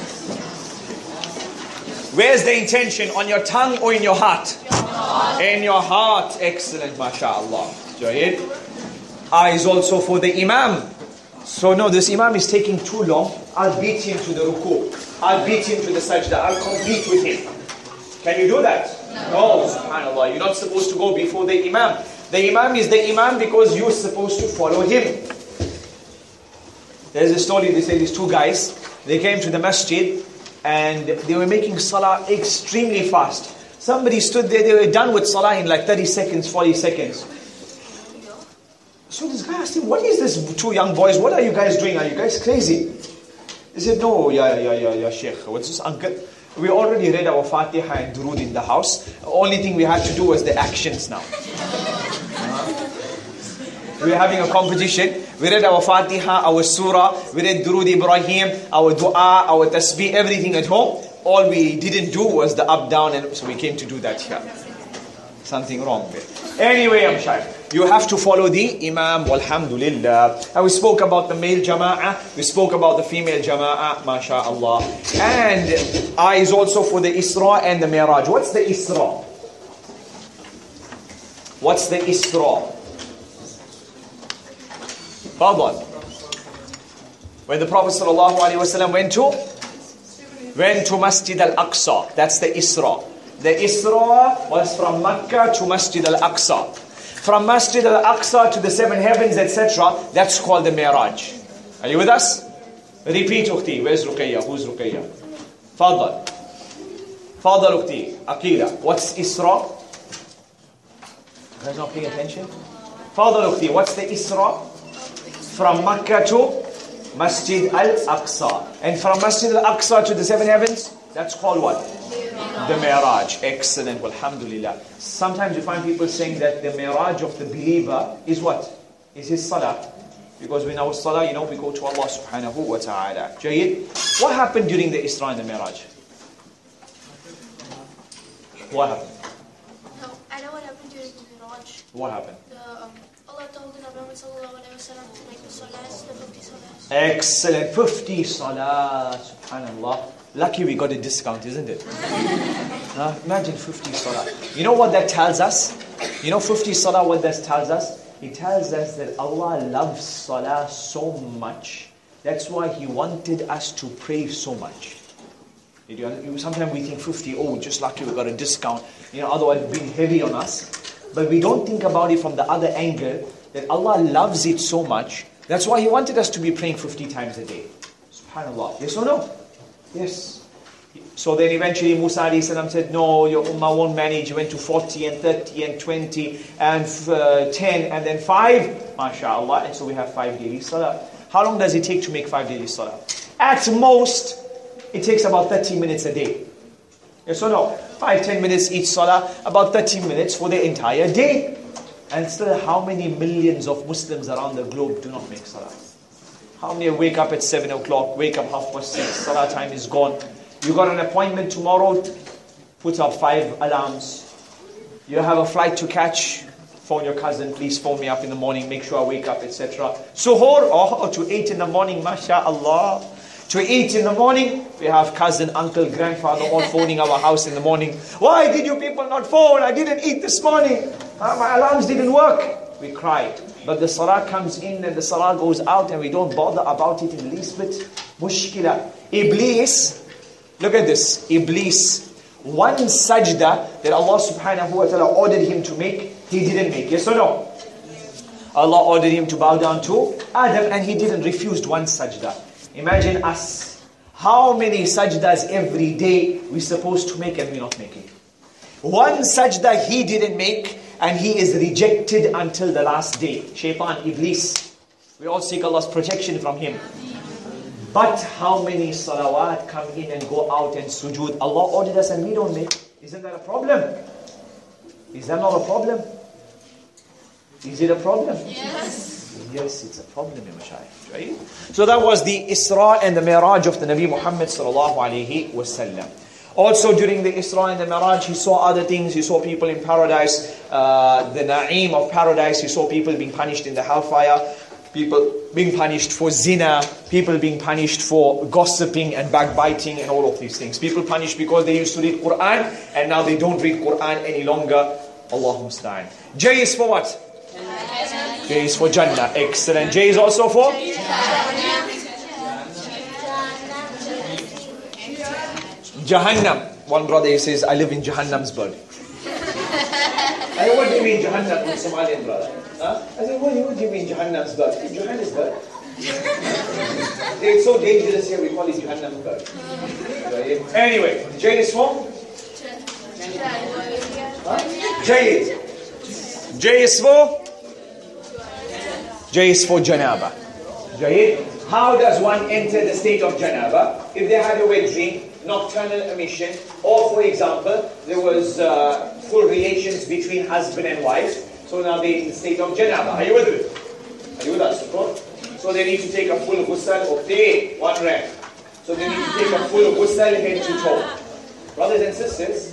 Where's the intention? On your tongue or in your heart? In your heart. Excellent. MashaAllah. Jayyid. Eyes also for the imam. So no, this imam is taking too long. I'll beat him to the ruku. I'll beat him to the sajda. I'll compete with him. Can you do that? No. No, subhanAllah. You're not supposed to go before the imam. The imam is the imam because you're supposed to follow him. There's a story, they say these two guys, they came to the masjid and they were making salah extremely fast. Somebody stood there, they were done with salah in like thirty seconds, forty seconds. So this guy asked him, what is this, two young boys, what are you guys doing? Are you guys crazy? He said, no, yeah, yeah, yeah, yeah, Sheikh. What's this, uncle? We already read our Fatiha and Durood in the house. The only thing we had to do was the actions now. We were having a competition. We read our Fatiha, our Surah, we read Durood Ibrahim, our Dua, our Tasbih, everything at home. All we didn't do was the up, down, and so we came to do that here. Something wrong there. Anyway, I'm shy. You have to follow the Imam, walhamdulillah. And we spoke about the male jama'ah, we spoke about the female jama'ah, mashallah. And I is also for the Isra and the Mi'raj. What's the Isra? What's the Isra? Fadal. When the Prophet ﷺ went to went to Masjid al-Aqsa, that's the Isra. The Isra was from Makkah to Masjid al-Aqsa. From Masjid al-Aqsa to the seven heavens, et cetera. That's called the Mi'raj. Are you with us? Repeat, Ukhti. Where's Ruqayya? Who's Ruqayya? Fadal. Fadal, Ukhti. Aqidah. What's Isra? You guys not paying attention? Fadal, Ukhti. What's the Isra? From Makkah to Masjid al-Aqsa. And from Masjid al-Aqsa to the seven heavens, that's called what? The Mi'raj. Excellent. Alhamdulillah. Sometimes you find people saying that the Mi'raj of the believer is what? Is his salah. Because when our salah, you know, we go to Allah subhanahu wa ta'ala. Jayyid. What happened during the Isra and the Mi'raj? What happened? No, I know what happened during the Mi'raj. What happened? The, um, Allah told the Nabi Muhammad sallallahu alayhi wa sallam to make the salahs, the fifty salahs. Excellent. fifty salah. Subhanallah. Lucky we got a discount, isn't it? Huh? Imagine fifty salah. You know what that tells us? You know fifty salah, what that tells us? It tells us that Allah loves salah so much. That's why He wanted us to pray so much. Did you, sometimes we think fifty, oh, just lucky we got a discount. You know, otherwise it's been heavy on us. But we don't think about it from the other angle, that Allah loves it so much. That's why He wanted us to be praying fifty times a day. SubhanAllah. Yes or no? Yes. So then eventually Musa alayhi salam said, no, your ummah won't manage. He went to forty and thirty and twenty and uh, ten and then five. MashaAllah. And so we have five daily salah. How long does it take to make five daily salah? At most, it takes about thirty minutes a day. Yes or no? Five, ten minutes each salah, about thirty minutes for the entire day. And still, how many millions of Muslims around the globe do not make salah? How many wake up at seven o'clock, wake up half past six, salah time is gone. You got an appointment tomorrow, put up five alarms. You have a flight to catch, phone your cousin, please phone me up in the morning, make sure I wake up, et cetera. Suhoor, oh, to eight in the morning, mashallah. To eight in the morning, we have cousin, uncle, grandfather all phoning our house in the morning. Why did you people not phone? I didn't eat this morning. Uh, my alarms didn't work. We cried. But the salah comes in and the salah goes out and we don't bother about it in the least bit. Mushkila. Iblis, look at this. Iblis, one sajda that Allah subhanahu wa ta'ala ordered him to make, he didn't make. Yes or no? Allah ordered him to bow down to Adam and he didn't, refused one sajda. Imagine us. How many sajdas every day we're supposed to make and we're not making? One sajda he didn't make and he is rejected until the last day. Shaitan, Iblis. We all seek Allah's protection from him. But how many salawat come in and go out and sujood? Allah ordered us and we don't make. Isn't that a problem? Is that not a problem? Is it a problem? Yes. Yes, it's a problem, ya Mashayikh, right? So that was the Isra and the Mi'raj of the Nabi Muhammad sallallahu alayhi wa sallam. Also during the Isra and the Mi'raj, he saw other things. He saw people in paradise, uh, the na'im of paradise. He saw people being punished in the hellfire, people being punished for zina, people being punished for gossiping and backbiting and all of these things. People punished because they used to read Quran and now they don't read Quran any longer. Allahu musta'an. J is for what? J is for Jannah. Excellent. J is also for? Jahannam. One brother, he says, I live in Jahannamsburg. I said, what do you mean Jahannam, Somalian brother? Huh? I said, what, what do you mean Jahannamsburg? Johannesburg. It's so dangerous here, we call it Jahannamsburg. Anyway, J is for? Huh? J is. J is for? J is for Janaba. J. How does one enter the state of Janaba? If they had a wet dream, nocturnal emission, or for example, there was uh, full relations between husband and wife, so now they're in the state of Janaba. Are you with me? Are you with us? So they need to take a full ghusl of day, one rank. So they need to take a full ghusl head to toe. Brothers and sisters,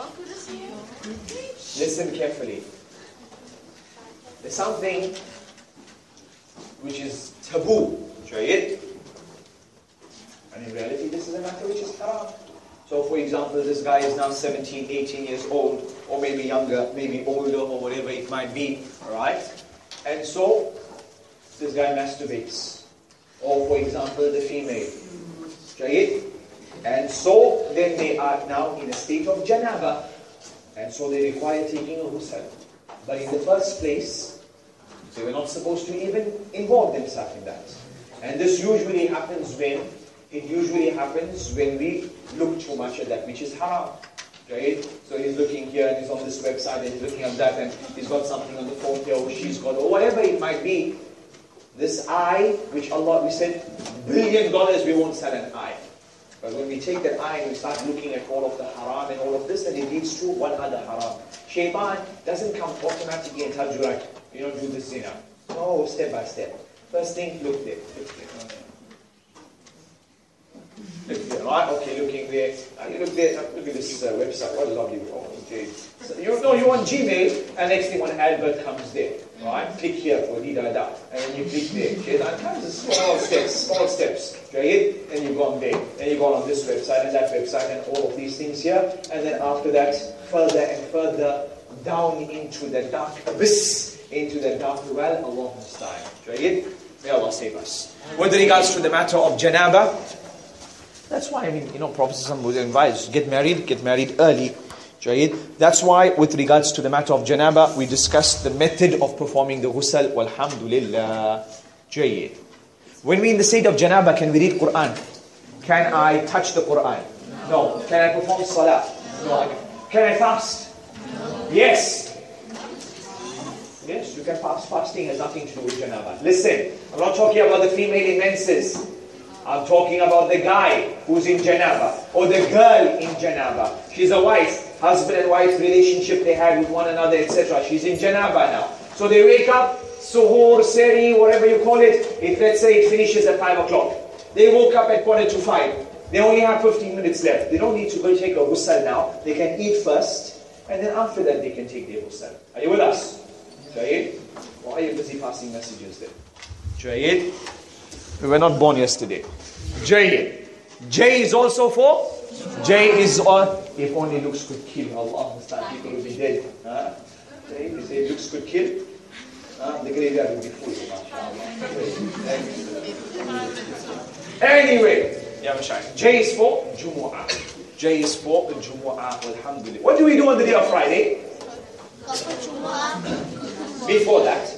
listen carefully. There's something which is taboo. Shayid. And in reality, this is a matter which is haram. So for example, this guy is now seventeen, eighteen years old, or maybe younger, maybe older, or whatever it might be. Alright? And so, this guy masturbates. Or for example, the female. Shayid. And so then they are now in a state of janaba. And so they require taking a ghusl. But in the first place, they were not supposed to even involve themselves in that. And this usually happens when, it usually happens when we look too much at that which is haram. Right? So he's looking here and he's on this website and he's looking at that and he's got something on the phone here or she's got, or whatever it might be. This eye, which Allah, we said, billion dollars we won't sell an eye. But when we take that eye and we start looking at all of the haram and all of this, then it leads to one other haram. Shaitan doesn't come automatically and tell you, right, you don't do this zina. No, step by step. First thing, look there. Look there. Look there, right? Okay, looking there. Uh, you look there. Look at this uh, website. What a lovely one. Okay. So you know you're on Gmail, and next thing one advert comes there. Right? Click here for da da da, and then you click there. Shaitan comes in small steps, small steps. Right? And you've gone there, and you've gone on this website and that website, and all of these things here, and then after that, further and further down into the dark abyss, into the dark well. Allah musta'an. Right? May Allah save us. With regards to the matter of janaba. That's why, I mean, you know, Prophet would advise, get married, get married early. That's why, with regards to the matter of janaba, we discussed the method of performing the ghusl. Walhamdulillah. Jayyid. When we're in the state of janaba, can we read Quran? Can I touch the Quran? No. Can I perform salah? No. Can I fast? Yes. Yes, you can fast. Fasting has nothing to do with janaba. Listen, I'm not talking about the female in menses. I'm talking about the guy who's in janaba, or the girl in janaba. She's a wife, husband and wife relationship they had with one another, et cetera. She's in janaba now. So they wake up, suhoor, seri, whatever you call it. If let's say it finishes at five o'clock. They woke up at quarter to five. They only have fifteen minutes left. They don't need to go take a ghusl now. They can eat first, and then after that they can take their ghusl. Are you with us? Jayyid? Why are you busy passing messages then? Jayyid? We were not born yesterday. J. J is also for? J is on. If only looks could kill. Allah understand. People will be dead. Huh? J, they say looks could kill. Uh, the graveyard will be full. Anyway. J is for Jumu'ah. J is for Jumu'ah. Alhamdulillah. What do we do on the day of Friday? Before that.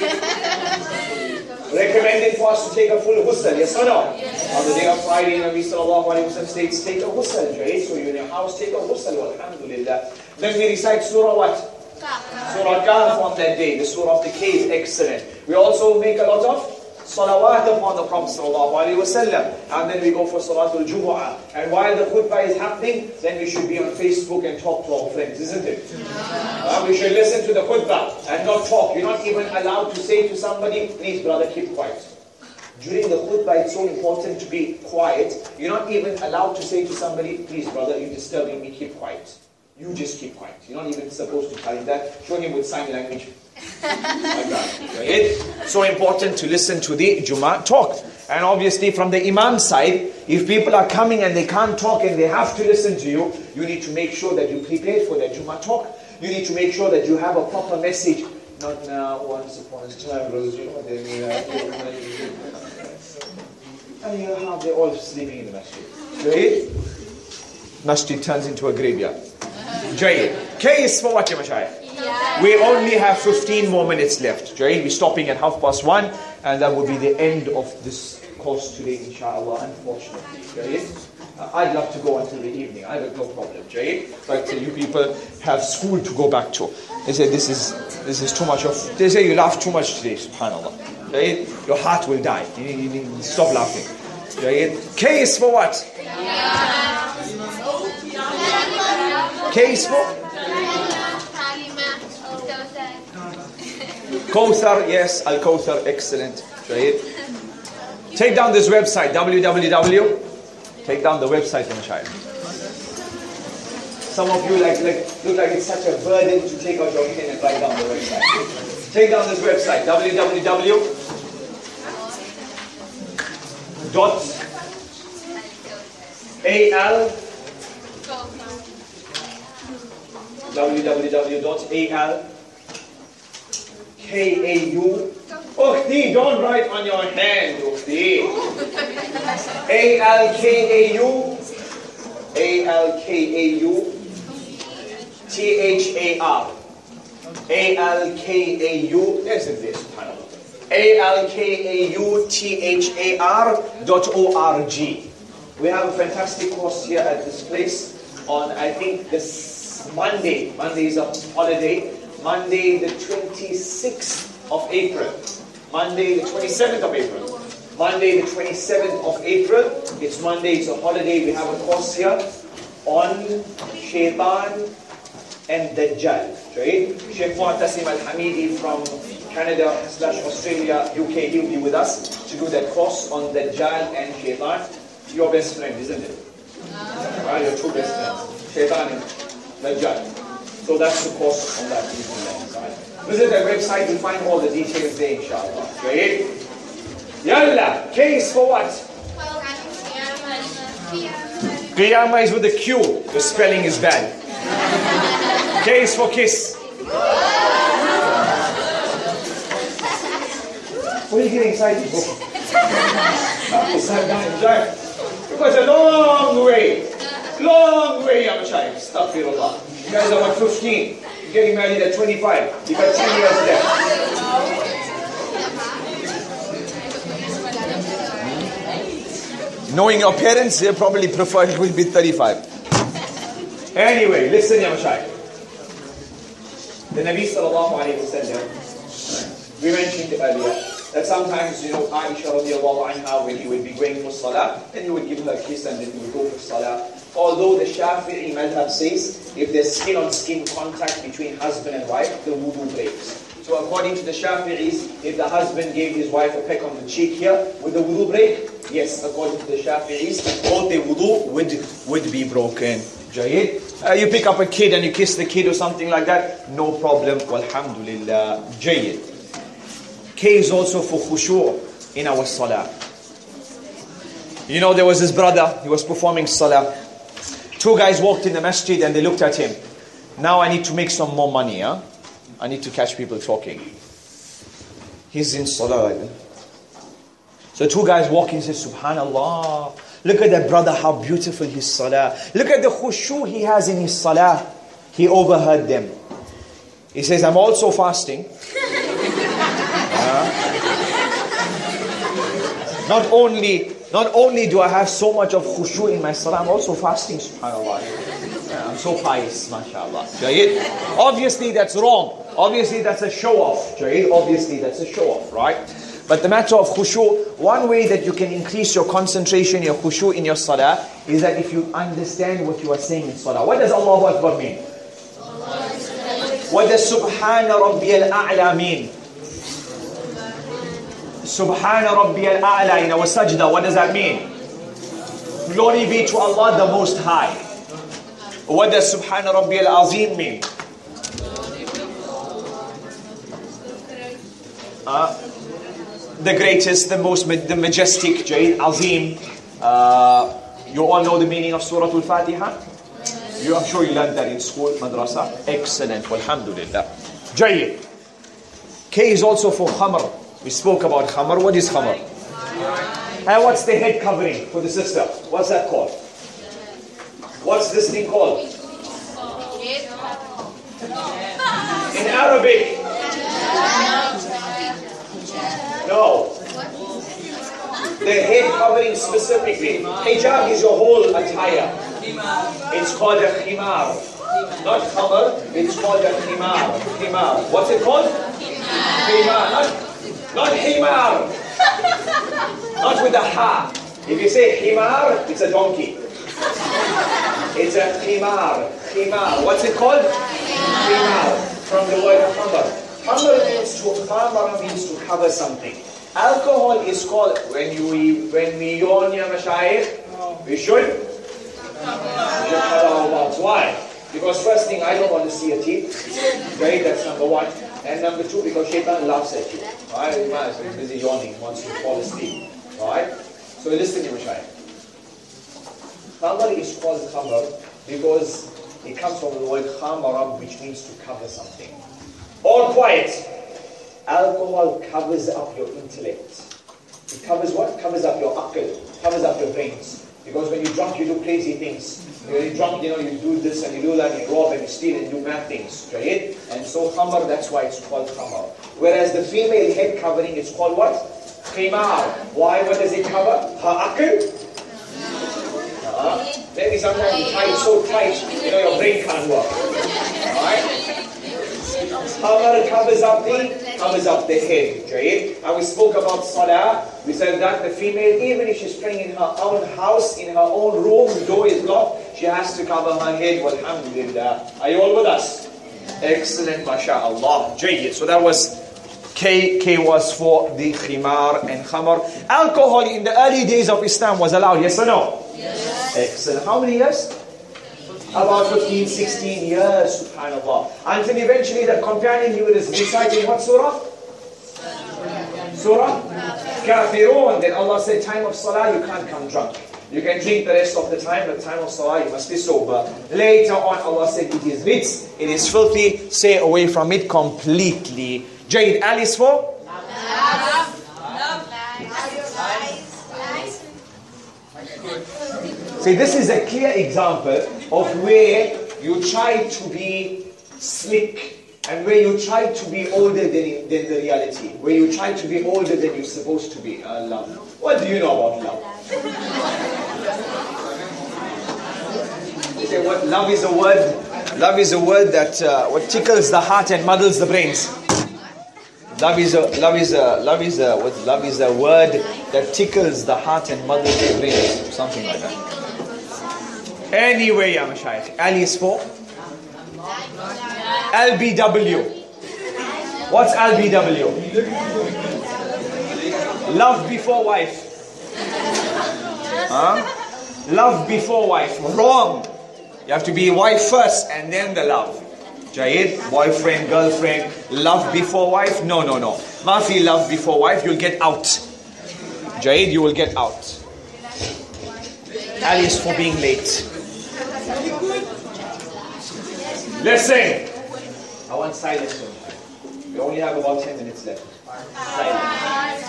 Recommended for us to take a full ghusl, yes or no? Yes. On the day of Friday, Nabi sallallahu alayhi wa sallam states, take a ghusl, right? So you're in your house, take a ghusl, alhamdulillah. Then we recite surah what? Surah Kahf on that day, the surah of the cave, excellent. We also make a lot of salawat upon the Prophet sallallahu alayhi wa sallam. And then we go for Salatul Jumu'ah. And while the khutbah is happening, then we should be on Facebook and talk to our friends, isn't it? Uh, we should listen to the khutbah and not talk. You're not even allowed to say to somebody, please brother, keep quiet. During the khutbah, it's so important to be quiet. You're not even allowed to say to somebody, please brother, you're disturbing me, keep quiet. You just keep quiet. You're not even supposed to tell him that. Show him with sign language. Like that. Right? So important to listen to the Jummah talk. And obviously from the Imam side, if people are coming and they can't talk and they have to listen to you, you need to make sure that you prepare for that Jummah talk. You need to make sure that you have a proper message. Not now, once upon a time, you know, then you have and you have, they're all sleeping in the masjid. Right? Masjid turns into a graveyard. Jayyid. K is for what, ya mashayikh? Yeah. We only have fifteen more minutes left. Jayyid, we're stopping at half past one, and that will be the end of this course today, inshallah, unfortunately. Jayyid. Uh, I'd love to go until the evening. I have no problem, Jayyid. But uh, you people have school to go back to. They say this is this is too much of. They say you laugh too much today, subhanallah. Jayyid, your heart will die. You need, you need to stop laughing. Jayyid. K is for what? Yeah. K is for? Kawthar, yes, Al-Kawthar, excellent. Jayyid. Take down this website, w w w. Take down the website, Mashayikh. Some of you like, like look like it's such a burden to take out your pen and write down the website. Take down this website, w w w dot a l w w w dot a l k a u Ukhti, don't write on your hand, Ukhti. A L K A U A L K A U T H A R. A L K A U, there's a this, subhanAllah. A L K A U T H A R dot O R G. We have a fantastic course here at this place on, I think, this Monday. Monday is a holiday. Monday the twenty-sixth of April. Monday the twenty-seventh of April. Monday the twenty-seventh of April. It's Monday, it's a holiday. We have a course here on Shaitan and Dajjal. Right? Sheikh Mu'tasim Al-Hamidi from Canada slash Australia, U K, he'll be with us to do that course on Dajjal and Shaitan. Your best friend, isn't it? No. Right, your two best friends. Shaitan and Dajjal. So that's the course on that side. Visit their website, you'll find all the details there, inshallah. Right? Yalla, case for what? Qiyamah is with a Q. The spelling is bad. Case for kiss. What are you getting excited for? It was a long way. Long way, Ya Mashayikh. Astaghfirullah. You guys are what, fifteen? You're getting married at twenty-five. You got ten years left. Knowing your parents, they probably prefer it will be thirty-five. Anyway, listen, Ya Mashayikh. The Nabi sallallahu alayhi wa sallam, we mentioned earlier, that sometimes, you know, Aisha radiallahu anha, when he would be going for salah, then he would give her a kiss and then he would go for salah. Although the Shafi'i madhab says, if there's skin-on-skin contact between husband and wife, the wudu breaks. So according to the Shafi'is, if the husband gave his wife a peck on the cheek here, would the wudu break? Yes, according to the Shafi'is, all the wudu would, would be broken. Jayid. Uh, you pick up a kid and you kiss the kid or something like that, no problem. Walhamdulillah. Jayid. K is also for khushu' in our salah. You know, there was this brother, he was performing salah. Two guys walked in the masjid and they looked at him. Now I need to make some more money, huh? I need to catch people talking. He's in salah right now. So two guys walk in and say, Subhanallah. Look at that brother, how beautiful his salah. Look at the khushu' he has in his salah. He overheard them. He says, I'm also fasting. uh, not only not only do I have so much of khushu' in my salah, I'm also fasting, subhanAllah. Yeah, I'm so pious, mashallah. Jayid? Obviously that's wrong. Obviously that's a show-off. Jayid? Obviously that's a show-off, right? But the matter of khushu', one way that you can increase your concentration, your khushu' in your salah, is that if you understand what you are saying in salah. What does Allahu Akbar mean? What does Subhana Rabbiyal A'la mean? Subhana Rabbiyal A'la in our sajda, what does that mean? Glory be to Allah the Most High. What does Subhana Rabbiyal Azim mean? Uh, the greatest, the most, the majestic, Jayid, Azim. Uh, you all know the meaning of Surah Al-Fatiha? You, I'm sure you learned that in school, madrasa. Excellent, walhamdulillah. Jayid. K is also for khamr. We spoke about khamr. What is khamr? And what's the head covering for the sister? What's that called? What's this thing called? In Arabic. No. The head covering specifically. Hijab is your whole attire. It's called a khimar. Not khamar, it's called a khimar. Khimar. What's it called? Khimar. Not, not himar. Not with a ha. If you say himar, it's a donkey. It's a khimar. Khimar. What's it called? Khimar. From the word khamar. Khamar means to, khamar means to cover something. Alcohol is called, when you when we yawn, ya mashayikh, we should, we should cover our mouths. Why? Because first thing, I don't want to see your teeth. Right? That's number one. And number two, because shaitan laughs at you. Right? He's busy yawning, wants to fall asleep. Right? So listen, ya mashayikh. Khamar is called khamar because it comes from the word khamara, which means to cover something. All quiet. Alcohol covers up your intellect. It covers what? Covers up your aql. Covers up your brains. Because when you're drunk, you do crazy things. When you're drunk, you know, you do this and you do that, and you rob and you steal and you do mad things. Right? And so khamar, that's why it's called khamar. Whereas the female head covering is called what? Khimar. Why? What does it cover? Her akil? Uh, maybe sometimes you tie it so tight, you know, your brain can't work. Alright? Khamar covers up the covers up the head. Right? And we spoke about salah. We said that the female, even if she's praying in her own house, in her own room, the door is locked, she has to cover her head. Walhamdulillah. Are you all with us? Excellent, mashallah. Jayyid. So that was K. K was for the khimar and khamar. Alcohol in the early days of Islam was allowed, yes or no? Yes. Excellent. How many years? About fifteen, sixteen years, subhanallah. Until eventually the companion, he was reciting what surah? Surah? Kafirun. Then Allah said, time of salah, you can't come drunk. You can drink the rest of the time, but time of salah, you must be sober. Later on, Allah said, it is ritz, it is filthy, stay away from it completely. Jade, Alice for? See, this is a clear example of where you try to be slick and where you try to be older than, than the reality. Where you try to be older than you're supposed to be. Uh, love. What do you know about love? You say what? Love is a word. Love is a word that uh, what tickles the heart and muddles the brains. Love is a love is a love is a what? Love is a word that tickles the heart and muddles the brains. Something like that. Anyway, ya mashayikh. Ali is for L B W. What's L B W? Love before wife. Huh? Love before wife. Wrong. You have to be wife first and then the love. Jayid, boyfriend, girlfriend, love before wife? No, no, no. Mafi love before wife, you'll get out. Jayid, you will get out. Ali is for being late. Listen. I want silence. We only have about ten minutes left. Silence.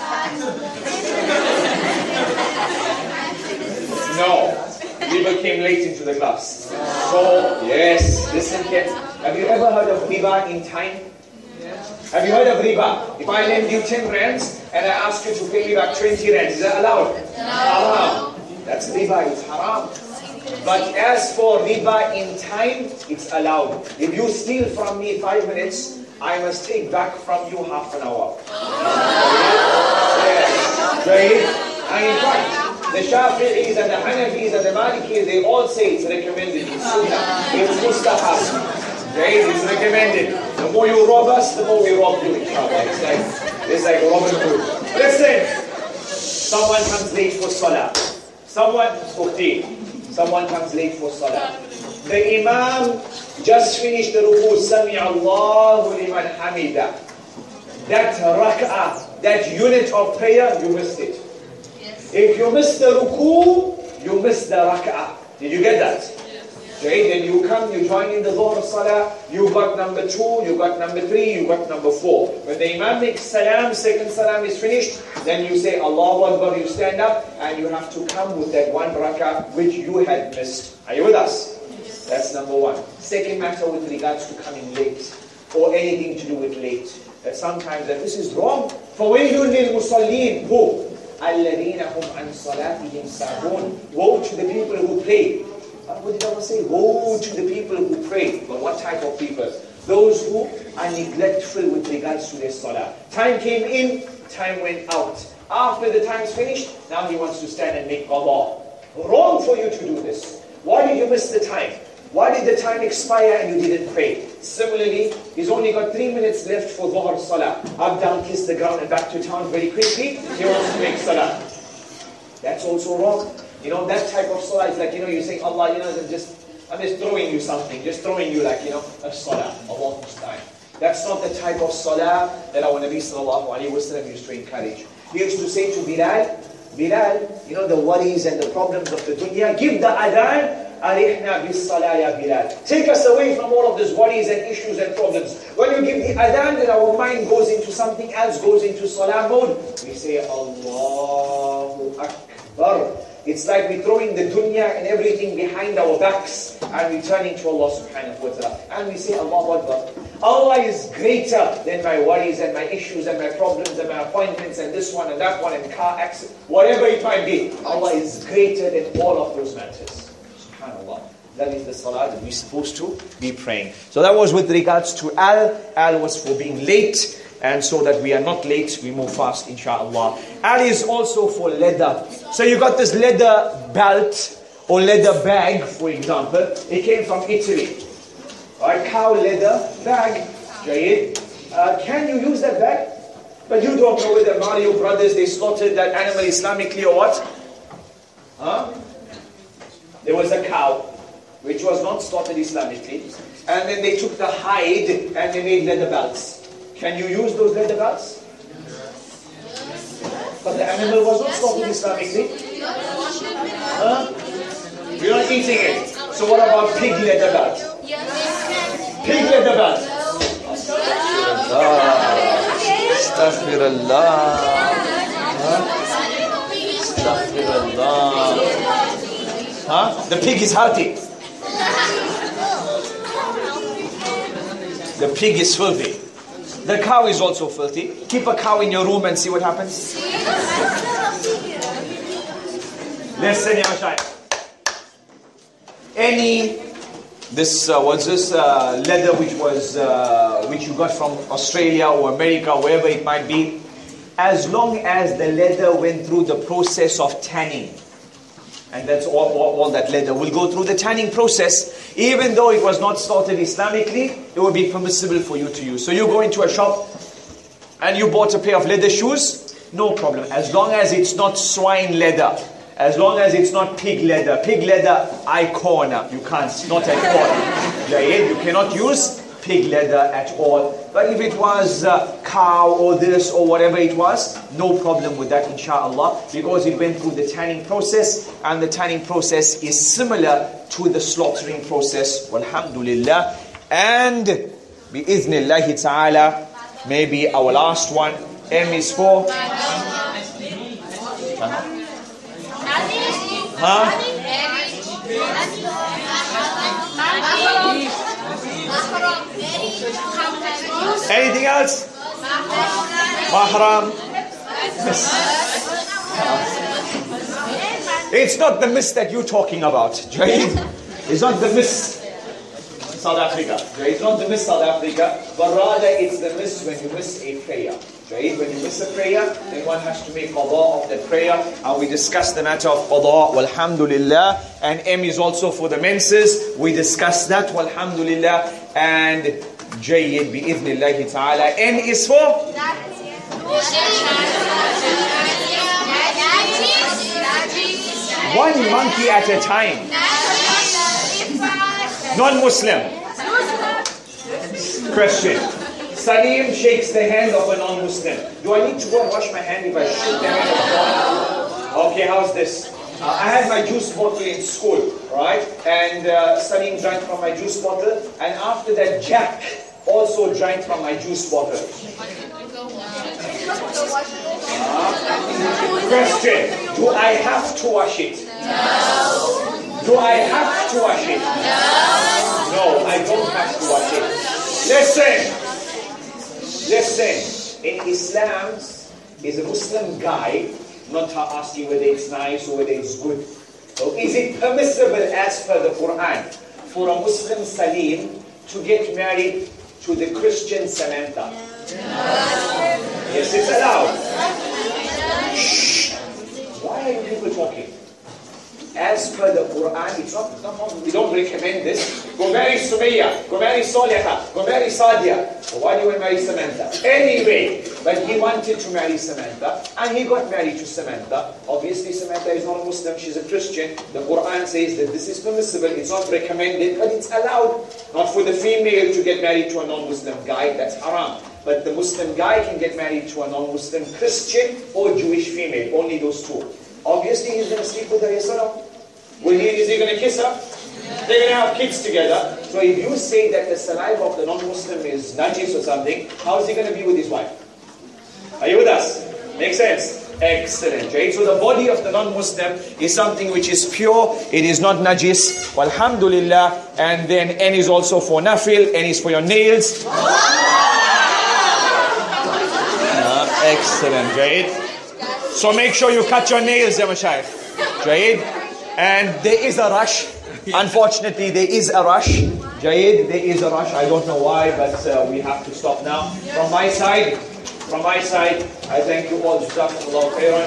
No. People came late into the class. So, yes, listen carefully. Have you ever heard of riba in time? Have you heard of riba? If I lend you ten rands and I ask you to pay me back twenty rands, is that allowed? No. Haram. That's riba, it's haram. But as for riba in time, it's allowed. If you steal from me five minutes, I must take back from you half an hour. Yes. Right? And in fact, the Shafi'is and the Hanafis and the Malikis, they all say it's recommended. It's sunnah. It's mustahab. Right? It's recommended. The more you rob us, the more we rob you, inshallah. It's like, it's like Robin Hood. Listen. Someone comes late for salah. Someone, okay. Someone comes late for salah. The Imam just finished the ruku. Sami Allahu liman hamida. That rak'ah, that unit of prayer, you missed it. Yes. If you missed the ruku, you missed the rak'ah. Did you get that? Yes. Okay, then you come, you join in the Dhuhr salah, you got number two, you got number three, you got number four. When the Imam makes salam, second salam is finished, then you say Allahu Akbar, you stand up, and you have to come with that one rak'ah which you had missed. Are you with us? Yes. That's number one. Second matter with regards to coming late, or anything to do with late. That sometimes that this is wrong. فَوَيْلٌ لِلْمُصَلِّينَ Who? الَّذِينَ هُمْ عَنْ صَلَاتِهِمْ سَاهُونَ. Woe to the people who pray. What did Allah say? Woe to the people who pray. But what type of people? Those who are neglectful with regards to their salah. Time came in, time went out. After the time's finished, now he wants to stand and make qada. Wrong for you to do this. Why did you miss the time? Why did the time expire and you didn't pray? Similarly, he's only got three minutes left for Dhuhr salah. Up, down, kiss the ground and back to town very quickly. He wants to make salah. That's also wrong. You know, that type of salah is like, you know, you're saying, Allah, you know, I'm just, I'm just throwing you something. Just throwing you like, you know, a salah. Allah musta'an. That's not the type of salah that our Nabi sallallahu alayhi wa sallam used to encourage. He used to say to Bilal, Bilal, you know, the worries and the problems of the dunya, give the adhan, arihna bis salah ya Bilal. Take us away from all of these worries and issues and problems. When you give the adhan, then our mind goes into something else, goes into salah mode. We say, Allahu Akbar. It's like we're throwing the dunya and everything behind our backs and returning to Allah subhanahu wa ta'ala. And we say, Allahu Akbar. Allah is greater than my worries and my issues and my problems and my appointments and this one and that one and car accident, whatever it might be. Allah is greater than all of those matters. SubhanAllah. That is the salah that we're supposed to be praying. So that was with regards to Al. Al was for being late. And so that we are not late, we move fast, inshallah. Al is also for leather. So you got this leather belt or leather bag, for example. It came from Italy. Right, cow leather bag. Jayid. Uh, can you use that bag? But you don't know whether Mario brothers, they slaughtered that animal Islamically or what? Huh? There was a cow, which was not slaughtered Islamically. And then they took the hide and they made leather belts. Can you use those leather belts? But the animal was not slaughtered Islamically. Huh? You're not eating it. So what about pig leather belt? Pig leather belt. Astaghfirullah. Astaghfirullah. Huh? The pig is healthy. The pig is filthy. The cow is also filthy. Keep a cow in your room and see what happens. Listen, Ya Shaykh. Any, this uh, was this uh, leather which was uh, which you got from Australia or America, wherever it might be, as long as the leather went through the process of tanning. And that's all, all, all that leather will go through the tanning process. Even though it was not slaughtered Islamically, it would be permissible for you to use. So you go into a shop and you bought a pair of leather shoes, no problem. As long as it's not swine leather, as long as it's not pig leather. Pig leather, I corner. You can't, not at all. You cannot use pig leather at all. But if it was uh, cow or this or whatever it was, no problem with that, inshallah, because it went through the tanning process, and the tanning process is similar to the slaughtering process. Walhamdulillah. And bi'iznillahi ta'ala, maybe our last one. M is for? Huh? Anything else? Mahram. It's not the miss that you're talking about, Jaid. It's not the miss South Africa. It's not the miss South Africa, but rather it's the miss when you miss a prayer. Jaid, when you miss a prayer, then one has to make qada of the prayer. And we discussed the matter of qada, walhamdulillah. And M is also for the menses. We discussed that, walhamdulillah. And Jayyid bi'idhnillahi ta'ala. N is for? One monkey at a time. Non-Muslim. Question. Salim shakes the hand of a non-Muslim. Do I need to go and wash my hand if I shake the hand of a non-Muslim? Okay, how's this? Uh, I had my juice bottle in school, right? And uh, Salim drank from my juice bottle. And after that, Jack also drank from my juice bottle. Uh, question. Do I have to wash it? No. Do I have to wash it? No. No, I don't have to wash it. Listen. Listen. In Islam, is a Muslim guy not asking whether it's nice or whether it's good. So is it permissible as per the Quran for a Muslim Salim to get married to the Christian Samantha? No. Yes, it's allowed. Shh. Why are you people talking? As per the Quran, it's not, not we don't recommend this. Go marry Sumayya, go marry Saliha, go marry Sadia. So why do you want to marry Samantha? Anyway, but he wanted to marry Samantha, and he got married to Samantha. Obviously, Samantha is not a Muslim, she's a Christian. The Quran says that this is permissible, it's not recommended, but it's allowed. Not for the female to get married to a non-Muslim guy, that's haram. But the Muslim guy can get married to a non-Muslim Christian or Jewish female, only those two. Obviously, he's going to sleep with her, yes or no? Will he, is he going to kiss her? They're going to have kids together. So if you say that the saliva of the non-Muslim is najis or something, how is he going to be with his wife? Are you with us? Makes sense? Excellent. Right? So the body of the non-Muslim is something which is pure. It is not najis. Alhamdulillah. And then N is also for nafil. N is for your nails. Uh, excellent. Right? So make sure you cut your nails, ya mashayikh. Right? And there is a rush. Unfortunately, there is a rush. Jaid, there is a rush. I don't know why, but uh, we have to stop now. From my side, from my side, I thank you all. Jazakumullahu khairan.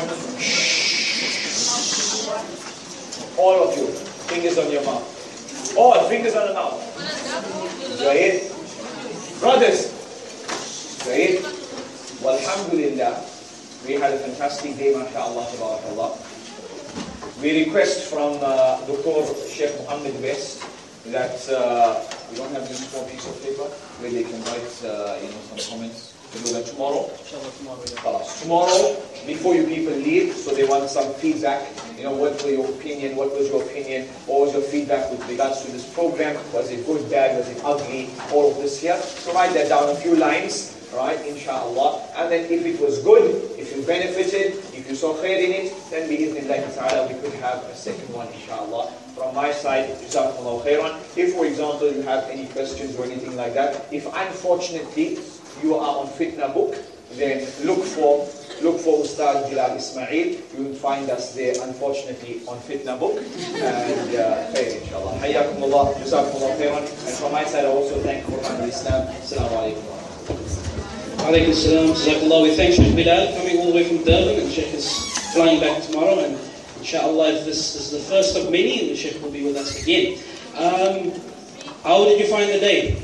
All of you, fingers on your mouth. All fingers on the mouth. Jaid, brothers. Jaid, walhamdulillah. We had a fantastic day, mashallah, tabarakallah. We request from uh, Doctor Sheikh Muhammad West that uh, we don't have this small piece of paper where they can write uh, you know, some comments. We'll do that tomorrow. Tomorrow, yeah. Tomorrow, before you people leave, so they want some feedback. You know, what was your opinion? What was your opinion? What was your feedback with regards to this program? Was it good, bad? Was it ugly? All of this here. So write that down, a few lines. Right, inshallah. And then if it was good, if you benefited, if you saw khair in it, then bi'idhnillahi ta'ala we could have a second one, inshallah. From my side, jazakumullahu khairan. If, for example, you have any questions or anything like that, if unfortunately you are on Fitna book, then look for look for Ustad Bilal Ismail. You will find us there, unfortunately, on Fitna book. And uh, khair, inshallah. Hayyakumullah, jazakumullahu khairan. And from my side, I also thank Quran al-Islam. Assalamu alaikum. Alaykum salam, jazakallah. We thank Sheikh Bilal coming all the way from Durban, and Sheikh is flying back tomorrow, and inshallah if this is the first of many, the Sheikh will be with us again. Um, how did you find the day?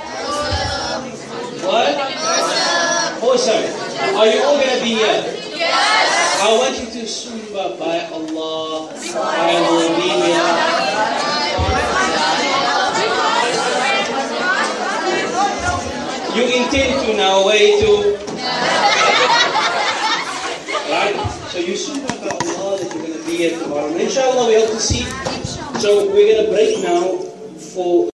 What? Awesome. Are you all going to be here? Yes. I want you to sumba by Allah. I will be here. You intend to now, way to. Right? So you summa by Allah that you're going to be here tomorrow. And inshallah we hope to see. So we're going to break now for